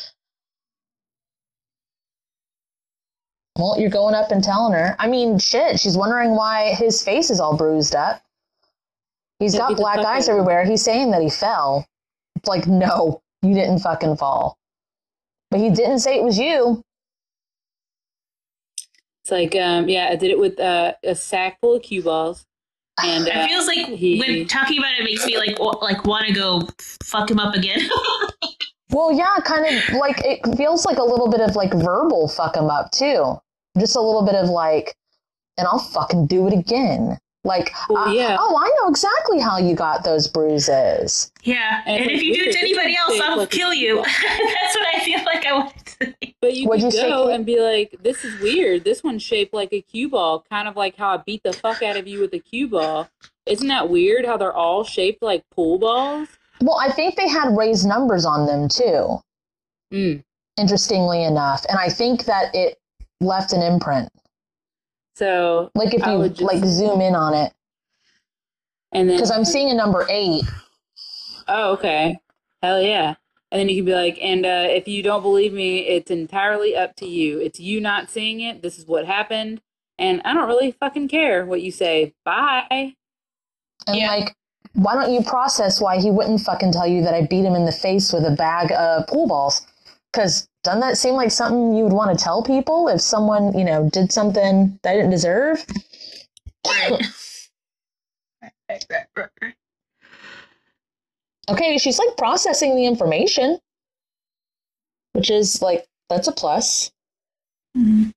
well, you're going up and telling her. I mean, shit, she's wondering why his face is all bruised up. He's Yeah, got beat the black fuck eyes out of him. everywhere. He's saying that he fell. It's like, no, you didn't fucking fall. But he didn't say it was you. It's like, um, yeah, I did it with uh, a sack full of cue balls. And uh, It feels like he, when talking about it makes me like w- like want to go fuck him up again. Well, yeah, kind of like it feels like a little bit of like verbal fuck 'em up too. Just a little bit of like, and I'll fucking do it again. Like, Well, uh, yeah. oh, I know exactly how you got those bruises. Yeah, And and, it's if you like, do it to weird. anybody It's else, shaped I'll like a- kill you. That's what I feel like I want to say. But you What'd could you say, go Kate? and be like, this is weird. This one's shaped like a cue ball, kind of like how I beat the fuck out of you with a cue ball. Isn't that weird how they're all shaped like pool balls? Well, I think they had raised numbers on them too, Mm. interestingly enough. And I think that it left an imprint. So, Like if I you would just- like zoom in on it. and then, Because I'm seeing a number eight. oh, okay. Hell yeah. And then you can be like, and uh, if you don't believe me, it's entirely up to you. It's you not seeing it. This is what happened. And I don't really fucking care what you say. Bye. And Yeah. like, why don't you process why he wouldn't fucking tell you that I beat him in the face with a bag of pool balls? Because doesn't that seem like something you would want to tell people if someone, you know, did something they didn't deserve? Right. Right, right, right, right. Okay, she's like processing the information, which is like, that's a plus. Mhm.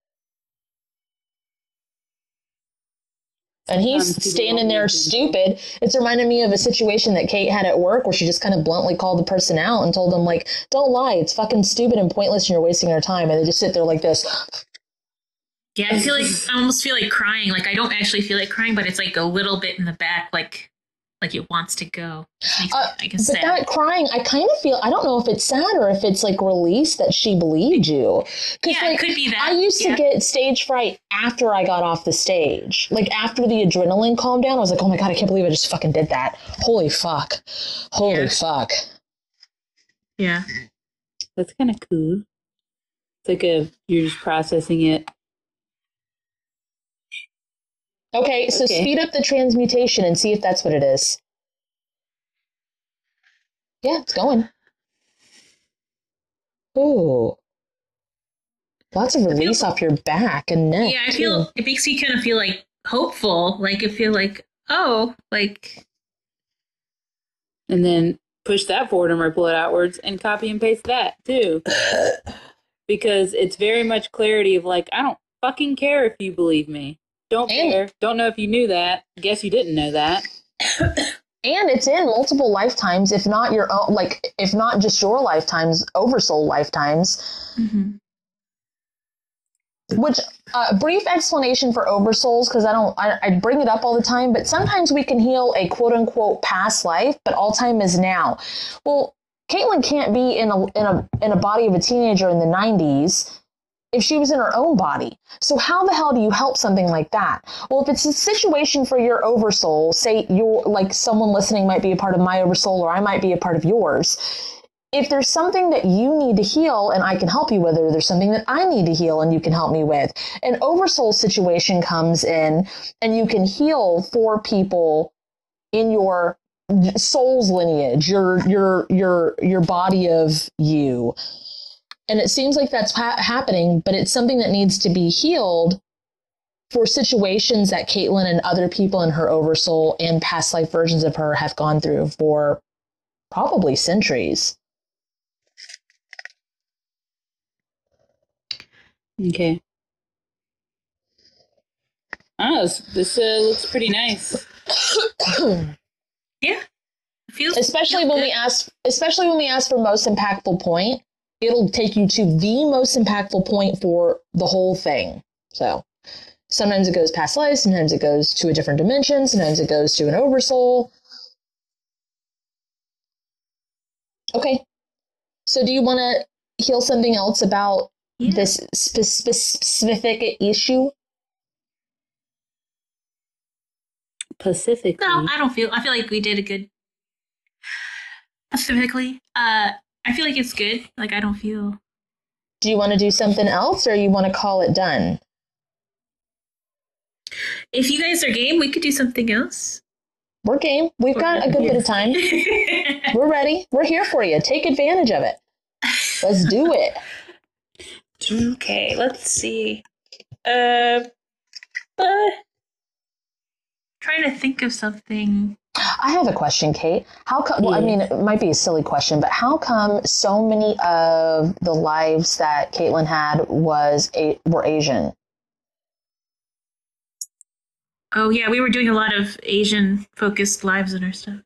And he's Sometimes people standing don't there need to. stupid. It's reminding me of a situation that Kate had at work where she just kind of bluntly called the person out and told them, like, don't lie, it's fucking stupid and pointless and you're wasting our time. And they just sit there like this. Yeah, I feel like I almost feel like crying. Like I don't actually feel like crying, but it's like a little bit in the back, like like it wants to go. Makes me, Uh, I guess But sad. that crying, I kind of feel, I don't know if it's sad or if it's like relief that she believed you. Because Yeah, it like, could be that, I used yeah. to get stage fright after I got off the stage. Like after the adrenaline calmed down, I was like, oh my God, I can't believe I just fucking did that. Holy fuck. Holy Yeah. fuck. Yeah. That's kind of cool. It's like a, you're just processing it. Okay, so Okay. speed up the transmutation and see if that's what it is. Yeah, it's going. Ooh. Lots of release off your back and neck. Yeah, I too. feel it makes you kind of feel like hopeful. Like I feel like, oh, like And then push that forward and ripple it outwards and copy and paste that too. Because it's very much clarity of like, I don't fucking care if you believe me. Don't And- care. Don't know if you knew that. Guess you didn't know that. And it's in multiple lifetimes, if not your own, like, if not just your lifetimes, oversoul lifetimes. mhm. Which, uh, brief explanation for oversouls, because I don't, I, I bring it up all the time, but sometimes we can heal a quote unquote past life, but all time is now. Well, Caitlin can't be in a in a in a body of a teenager in the nineties if she was in her own body. So how the hell do you help something like that? Well, if it's a situation for your oversoul, say you're like someone listening might be a part of my oversoul or I might be a part of yours. If there's something that you need to heal and I can help you with, or there's something that I need to heal and you can help me with, an oversoul situation comes in and you can heal for people in your soul's lineage, your your your your body of you. And it seems like that's ha- happening, but it's something that needs to be healed for situations that Caitlin and other people in her oversoul and past life versions of her have gone through for probably centuries. Okay. Oh, this, this uh, looks pretty nice. Yeah. It feels especially when we ask especially when we ask for most impactful point, it'll take you to the most impactful point for the whole thing. So sometimes it goes past life, sometimes it goes to a different dimension, sometimes it goes to an oversoul. Okay. So do you want to heal something else about Yeah. this spe- spe- specific issue? Pacifically. No, I don't feel. I feel like we did a good. Specifically, uh, I feel like it's good. Like I don't feel. Do you want to do something else or you want to call it done? If you guys are game, we could do something else. We're game. We've got a good bit of time. We're ready. We're here for you. Take advantage of it. Let's do it. Okay, let's see. Uh, uh, trying to think of something. I have a question, Kate. How come? Well, I mean, it might be a silly question, but how come so many of the lives that Caitlin had was a were Asian? Oh yeah, we were doing a lot of Asian focused lives in our stuff.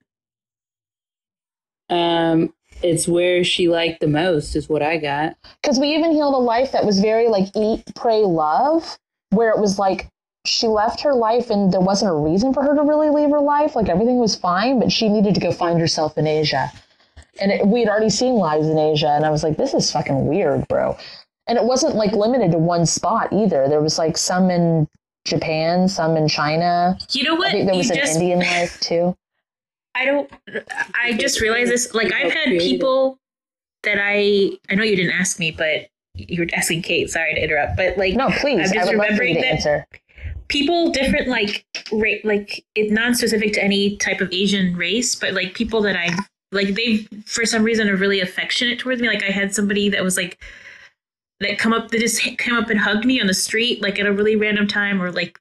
Um, it's where she liked the most, is what I got. Because we even healed a life that was very like eat, pray, love, where it was like she left her life and there wasn't a reason for her to really leave her life. Like everything was fine, but she needed to go find herself in Asia. And it, we'd already seen lives in Asia, and I was like, this is fucking weird, bro. And it wasn't like limited to one spot either. There was like some in Japan, some in China. You know what? I think there was You an just- Indian life too. I don't. I just realized this. Like I've had people that I. I know you didn't ask me, but you were asking Kate. Sorry to interrupt, but like No, please. I'm I just would love for you remembering to that answer. people different like ra- like it non-specific to any type of Asian race, but like people that I like they for some reason are really affectionate towards me. Like I had somebody that was like that come up that just came up and hugged me on the street like at a really random time, or like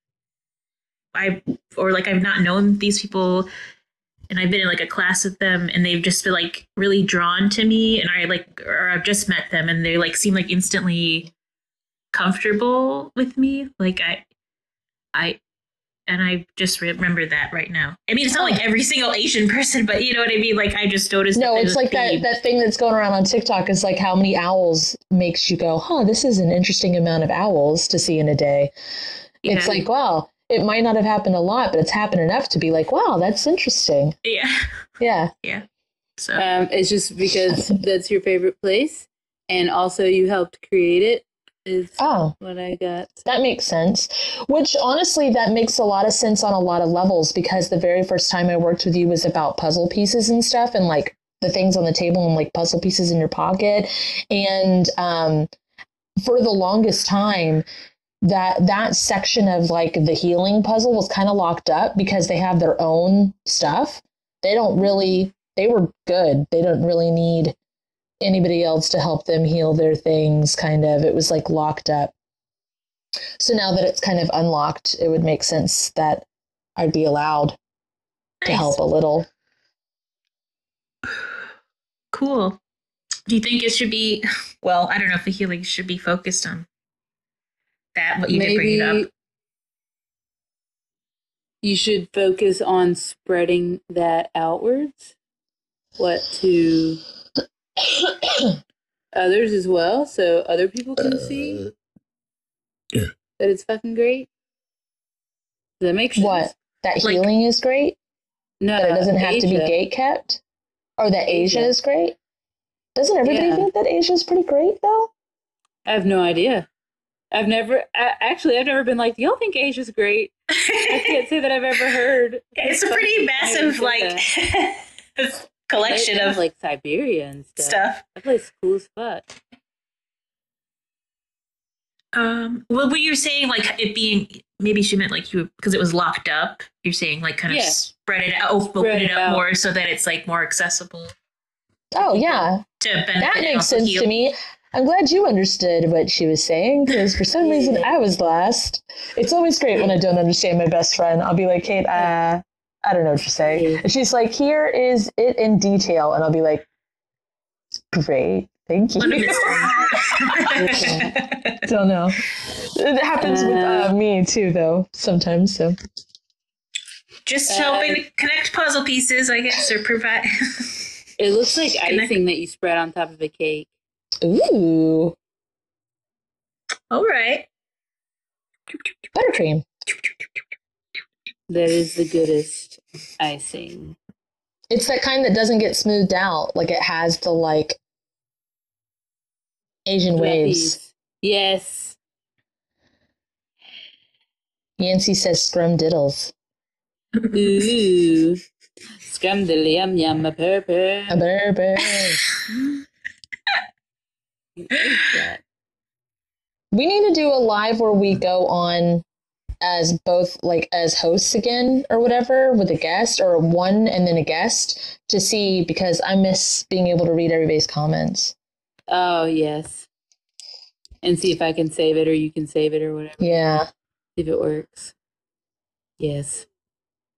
I or like I've not known these people and I've been in like a class with them and they've just been like really drawn to me, and I like or I've just met them and they like seem like instantly comfortable with me. Like I I and I just remember that right now. I mean, it's not like every single Asian person, but you know what I mean? Like I just noticed. No, that it's like that, that thing that's going around on TikTok is like how many owls makes you go, huh, this is an interesting amount of owls to see in a day. Yeah. It's like, wow, it might not have happened a lot, but it's happened enough to be like, wow, that's interesting. Yeah. Yeah. Yeah. So Um, it's just because that's your favorite place, and also you helped create it. Is Oh, what I got. that makes sense. Which honestly, that makes a lot of sense on a lot of levels, because the very first time I worked with you was about puzzle pieces and stuff, and like the things on the table and like puzzle pieces in your pocket. And um, for the longest time, that that section of like the healing puzzle was kind of locked up because they have their own stuff. They don't really, they were good. They don't really need anybody else to help them heal their things, kind of. It was like locked up. So now that it's kind of unlocked, it would make sense that I'd be allowed to nice. help a little. Cool. Do you think it should be? Well, I don't know if the healing should be focused on that, but you did bring it up. You should focus on spreading that outwards. What to others as well, so other people can see that it's fucking great. Does that make sense? What? That Like- healing is great? No, That it doesn't have to be Asia. gate kept? Or that Asia Asia. is great? Doesn't everybody Yeah. think that Asia is pretty great, though? I have no idea. I've never, I, actually, I've never been like, do y'all think Asia's great? I can't say that I've ever heard. It's a pretty massive like collection I of like Siberia and stuff. stuff. That place is cool as fuck. Um, well, what you're saying, like it being, maybe she meant like you, because it was locked up. You're saying like kind of Yeah. spread it out, open Spread it it up out. more so that it's like more accessible Oh, yeah. to benefit. That and makes also sense heal. to me. I'm glad you understood what she was saying, because for some reason I was lost. It's always great when I don't understand my best friend. I'll be like, Kate, uh, I don't know what you're saying. And she's like, here is it in detail. And I'll be like, great. Thank you. Don't know. It happens with uh, me too, though, sometimes. So Just Uh, helping to connect puzzle pieces, I guess, or provide. It looks like Connect- icing that you spread on top of a cake. ooh, All right. buttercream. That is the goodest icing. It's that kind that doesn't get smoothed out. Like it has the like Asian waves. Fluffies. Yes. Yancy says scrum diddles. Ooh. Scrumdiddly yum yum a purr A burr burr. purr. We need to do a live where we go on as both like as hosts again or whatever with a guest, or one and then a guest, to see, because I miss being able to read everybody's comments. Oh, yes. And see if I can save it, or you can save it, or whatever. Yeah. See if it works. Yes.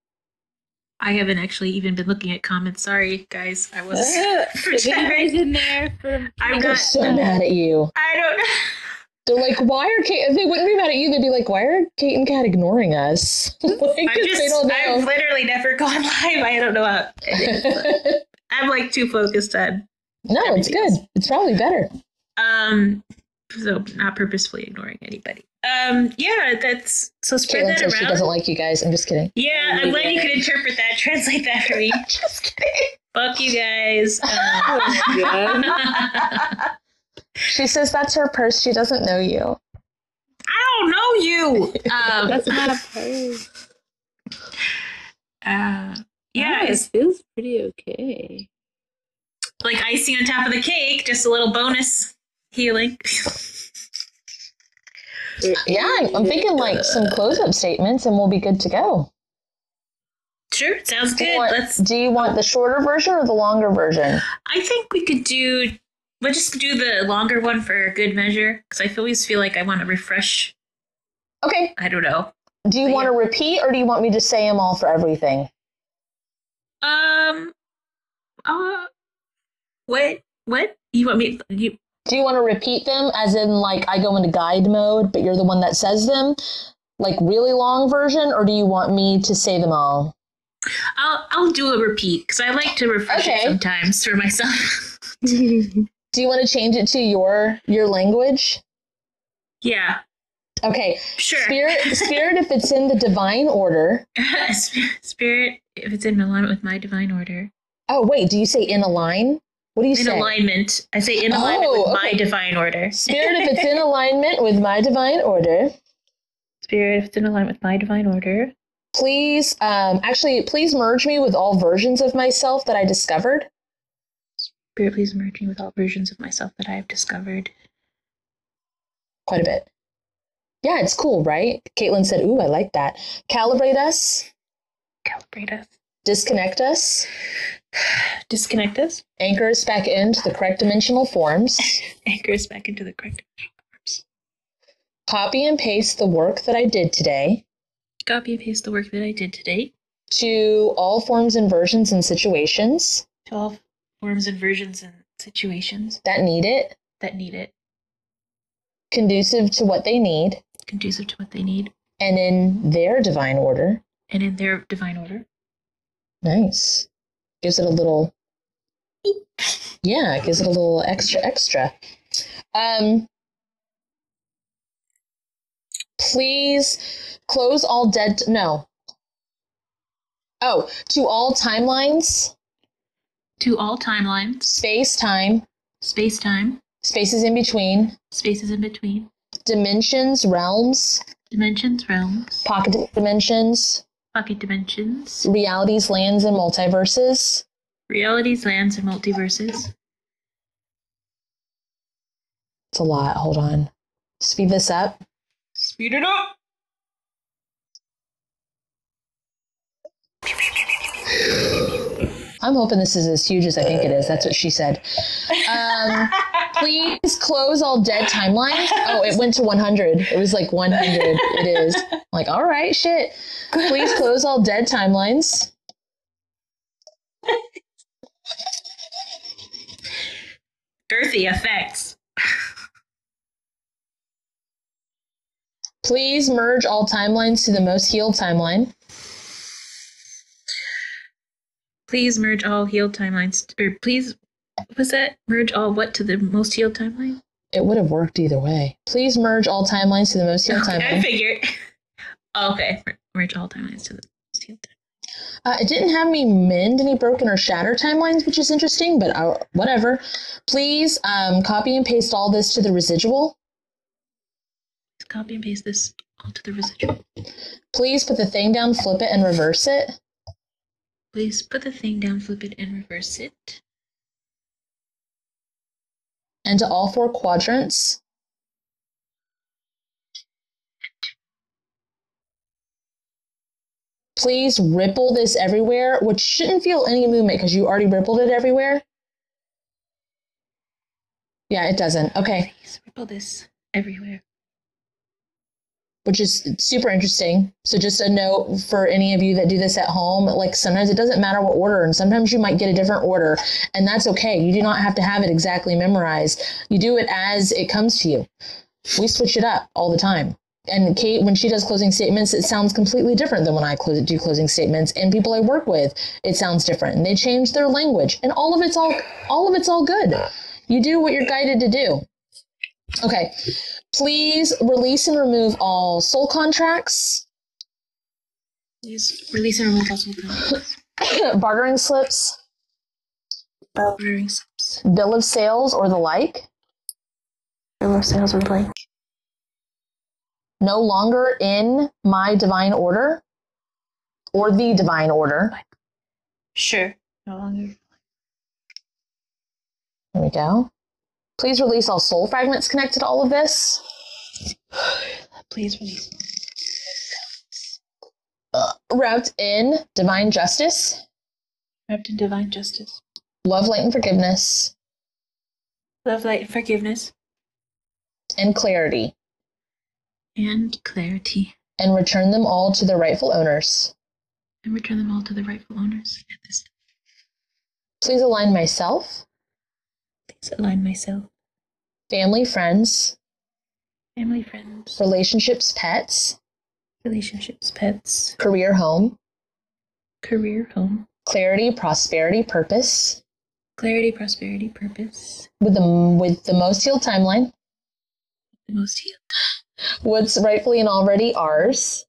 I haven't actually even been looking at comments. Sorry, guys. I was. Uh, if anybody's in there from I'm They're not. so mad at you. I don't know. They're like, why are Kate? If they wouldn't be mad at you, they'd be like, why are Kate and Kat ignoring us? like, I'm 'cause just. they don't I've know. literally never gone live. I don't know how. I'm like too focused on. No, it's good. It's probably better. Um. So not purposefully ignoring anybody. Um. Yeah. That's so spread Caitlin that says around. she doesn't like you guys. I'm just kidding. Yeah, I'm glad you could interpret that. Translate that for me. Just kidding. Fuck you guys. Um, good. She says that's her purse. She doesn't know you. I don't know you. Um, That's not a purse. uh, yeah, Oh, it it's feels pretty okay. like icing on top of the cake. Just a little bonus healing. Yeah, I'm I'm thinking like some close-up statements, and we'll be good to go. Sure, sounds Do good. you, want, Let's. do you want the shorter version or the longer version? I think we could do. We'll just do the longer one for good measure because I always feel like I want to refresh. Okay. I don't know. Do you But want to repeat, or do you want me to say them all for everything? Um. Uh. What? What? You want me? You. Do you want to repeat them, as in like I go into guide mode, but you're the one that says them, like really long version, or do you want me to say them all? I'll I'll do a repeat because I like to refresh Okay. it sometimes for myself. Do you want to change it to your your language? Yeah, Okay. sure. Spirit, spirit, if it's in the divine order. Spirit, if it's in alignment with my divine order. Oh wait, do you say in align? What do you In say? alignment. I say in alignment Oh, with okay. my divine order. Spirit, if it's in alignment with my divine order, Spirit, if it's in alignment with my divine order. please, um, actually, please merge me with all versions of myself that I discovered. Spirit, please merge me with all versions of myself that I have discovered. Quite a bit. Yeah, it's cool, right? Caitlin said, ooh, I like that. Calibrate us, Calibrate us. disconnect us, Disconnect us. anchor us back into the correct dimensional forms, Anchor us back into the correct forms. copy and paste the work that I did today Copy and paste the work that I did today to all forms and versions and situations to all forms and versions and situations that need it, that need it, conducive to what they need, conducive to what they need, and in their divine order. and in their divine order. Nice. Gives it a little, yeah, it gives it a little extra, extra. Um, please close all dead, no. Oh, to all timelines, To all timelines, space, time, space time, spaces in between, spaces in between, dimensions, realms, dimensions, realms, pocket dimensions, pocket dimensions, realities, lands, and multiverses. realities, lands, and multiverses. It's a lot. Hold on. Speed this up. Speed it up! I'm hoping this is as huge as I think it is. That's what she said. Um, please close all dead timelines. Oh, it went to one hundred. It was like one hundred. It is. I'm like, all right, shit. Please close all dead timelines. Girthy effects. Please merge all timelines to the most healed timeline. Please merge all healed timelines. Or please, was that merge all what to the most healed timeline? It would have worked either way. Please merge all timelines to the most healed Okay, I timeline. figured. Okay, merge all timelines to the most healed timeline. Uh, it didn't have me mend any broken or shatter timelines, which is interesting, but uh, whatever. Please um, copy and paste all this to the residual. Copy and paste this onto the residual. Please put the thing down, flip it, and reverse it. Please put the thing down, flip it, and reverse it. And to all four quadrants. Please ripple this everywhere, which shouldn't feel any movement because you already rippled it everywhere. Yeah, it doesn't. Okay. Please ripple this everywhere. which is super interesting. So just a note for any of you that do this at home, like sometimes it doesn't matter what order, and sometimes you might get a different order, and that's okay. You do not have to have it exactly memorized. You do it as it comes to you. We switch it up all the time. And Kate, when she does closing statements, it sounds completely different than when I close, do closing statements. And people I work with, it sounds different. And they change their language, and all of it's all all of it's all good. You do what you're guided to do. Okay, please release and remove all soul contracts. Please release and remove all soul contracts. Bartering slips. Bartering slips. Bill of sales or the like. Bill of sales or the like. No longer in my divine order or the divine order. Sure. No longer. There we go. Please release all soul fragments connected to all of this. Please release. Uh, wrapped in divine justice. Wrapped in divine justice. Love, light, and forgiveness. Love, light, and forgiveness. And clarity. And clarity. And return them all to their rightful owners. And return them all to the rightful owners at this time. Please align myself. Please align myself. Family, friends. Family, friends. Relationships, pets. Relationships, pets. Career, home. Career, home. Clarity, prosperity, purpose. Clarity, prosperity, purpose. With the with the most healed timeline. The most healed. What's rightfully and already ours.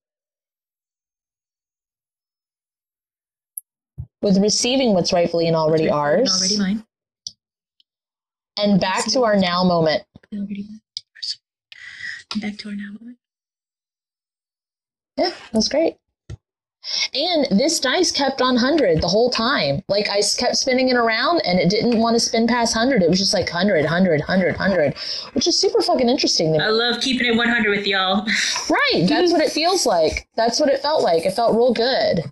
With receiving what's rightfully and already rightfully ours. And already mine. And back to our now moment. Already mine. And back to our now moment. Yeah, that's great. And this dice kept on one hundred the whole time. Like, I kept spinning it around, and it didn't want to spin past one hundred. It was just like one hundred, one hundred, one hundred, one hundred, which is super fucking interesting to me. I love keeping it one hundred with y'all. Right. That's what it feels like. That's what it felt like. It felt real good.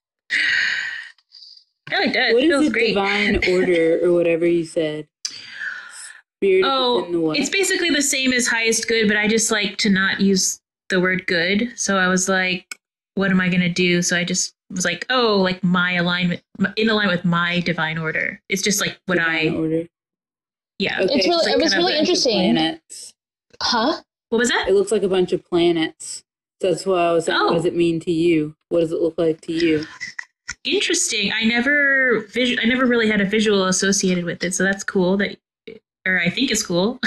Oh, it does. What It feels is a great. divine order or whatever you said? Spirit Oh, within the what? it's basically the same as highest good, but I just like to not use the word good. So I was like, what am I going to do? So I just was like, oh, like my alignment, in alignment with my divine order. It's just like what Divine I, order. yeah. It's really- like it was kind of really a bunch of interesting. Planets. Huh? What was that? It looks like a bunch of planets. So that's why I was saying, Oh. what does it mean to you? What does it look like to you? Interesting. I never, vis- I never really had a visual associated with it. So that's cool that, or I think it's cool.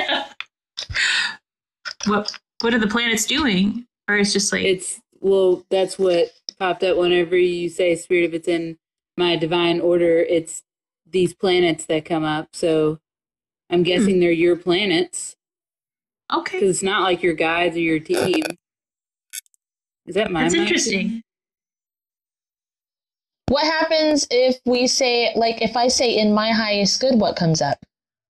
what, what are the planets doing? Or it's just like, It's, well, that's what popped up whenever you say spirit, if it's in my divine order, it's these planets that come up. So I'm guessing they're your planets okay. because it's not like your guides or your team. Is that my That's mind? interesting. What happens if we say, like, if I say in my highest good, what comes up?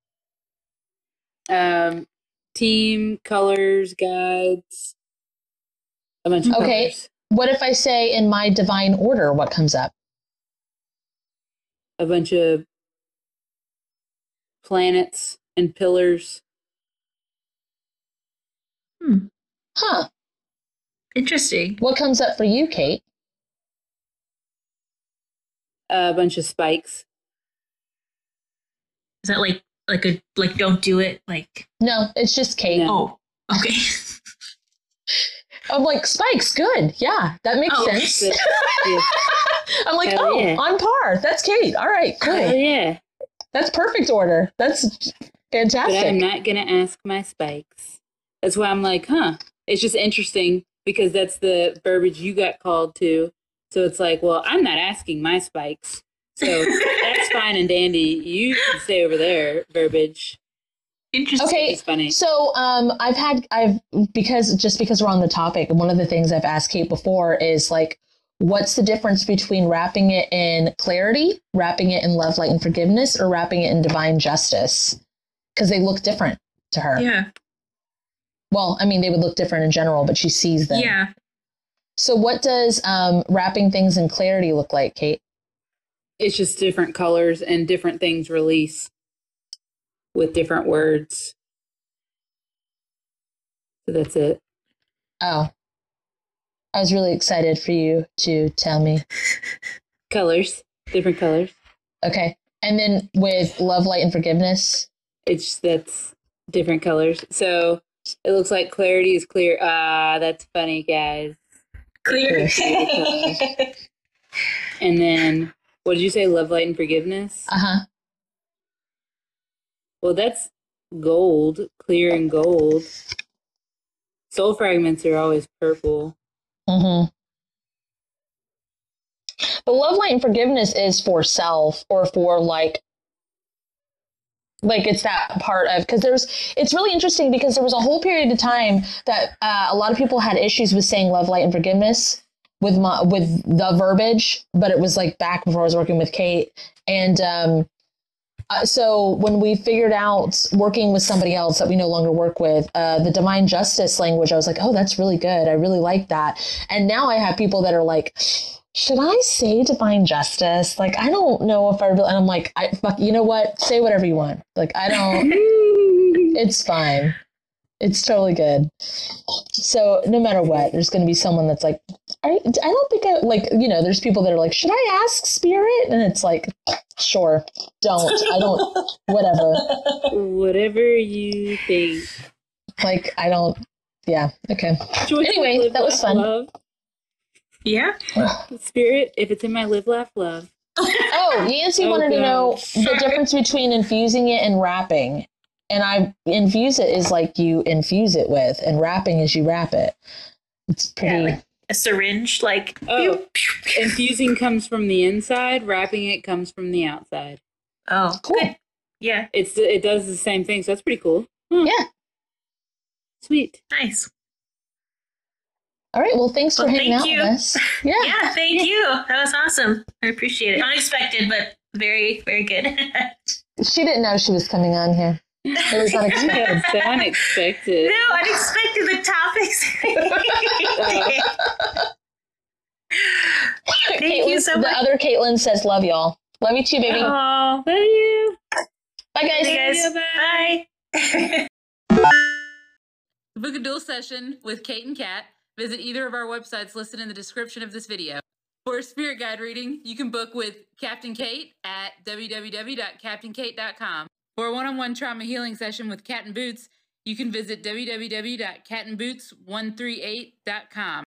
Um, team, colors, guides, a bunch of Okay. colors. What if I say in my divine order, what comes up? A bunch of planets and pillars. Hmm. Huh. Interesting. What comes up for you, Kate? A bunch of spikes. Is that like, like a, like, don't do it? Like, No, it's just Kate. No. oh, okay. I'm like, spikes, good. Yeah, that makes Oh, okay. sense. Yeah. I'm like, Hell oh, yeah. on par. That's Kate. All right, cool. Oh yeah. That's perfect order. That's But I'm fantastic. not gonna ask my spikes. That's why I'm like, huh. It's just interesting because that's the verbiage you got called to. So it's like, well, I'm not asking my spikes. So that's fine and dandy. You can stay over there, verbiage. Interesting. Okay, It's funny. so um, I've had I've because just because we're on the topic, one of the things I've asked Kate before is like, what's the difference between wrapping it in clarity, wrapping it in love, light, and forgiveness, or wrapping it in divine justice? Because they look different to her. Yeah. Well, I mean, they would look different in general, but she sees them. Yeah. So what does um, wrapping things in clarity look like, Kate? It's just different colors and different things release with different words. So that's it. Oh. I was really excited for you to tell me. Colors, different colors. Okay. And then with love, light, and forgiveness? It's that's different colors. So it looks like clarity is clear. Ah, that's funny, guys. Clear. And then, what did you say? Love, light, and forgiveness? Uh-huh. Well, that's gold, clear and gold. Soul fragments are always purple. Mm-hmm. The love, light, and forgiveness is for self or for like, like it's that part of, because there's, it's really interesting because there was a whole period of time that uh, a lot of people had issues with saying love, light, and forgiveness with my, with the verbiage, but it was like back before I was working with Kate. And um, uh, so when we figured out working with somebody else that we no longer work with, uh, the divine justice language, I was like, oh, that's really good. I really like that. And now I have people that are like, should I say divine justice? Like, I don't know if I really, and I'm like, I fuck, you know what? Say whatever you want. Like, I don't, it's fine. It's totally good. So no matter what, there's going to be someone that's like, I, I don't think I, like, you know, there's people that are like, should I ask spirit? And it's like, sure, don't, I don't, whatever. Whatever you think. Like, I don't, yeah, okay. Choice Anyway, live, that was laugh, fun. Love. Yeah. Spirit, if it's in my live, laugh, love. Oh, Yancy Oh, wanted to know God. the difference between infusing it and wrapping. And I infuse it is like you infuse it with, and wrapping is you wrap it. It's pretty. Yeah, like a syringe, like. Oh, pew, pew, pew. infusing comes from the inside, wrapping it comes from the outside. Oh, Cool. good. Yeah. It's it does the same thing, so that's pretty cool. Hmm. Yeah. Sweet. Nice. All right. Well, thanks for Well, hanging thank out you. with us. Yeah. Yeah, thank you. That was awesome. I appreciate it. Unexpected, but very, very good. She didn't know she was coming on here. It was unexpected. So unexpected. No, unexpected the topics. Thank you Caitlin- so the much. other Caitlin says, love y'all. Love you too, baby. Oh, Love you. Bye, guys. hey guys. Bye. To book a dual session with Kate and Kat, visit either of our websites listed in the description of this video. For a spirit guide reading, you can book with Captain Kate at w w w dot captain kate dot com. For a one-on-one trauma healing session with Cat and Boots, you can visit w w w dot cat and boots one three eight dot com.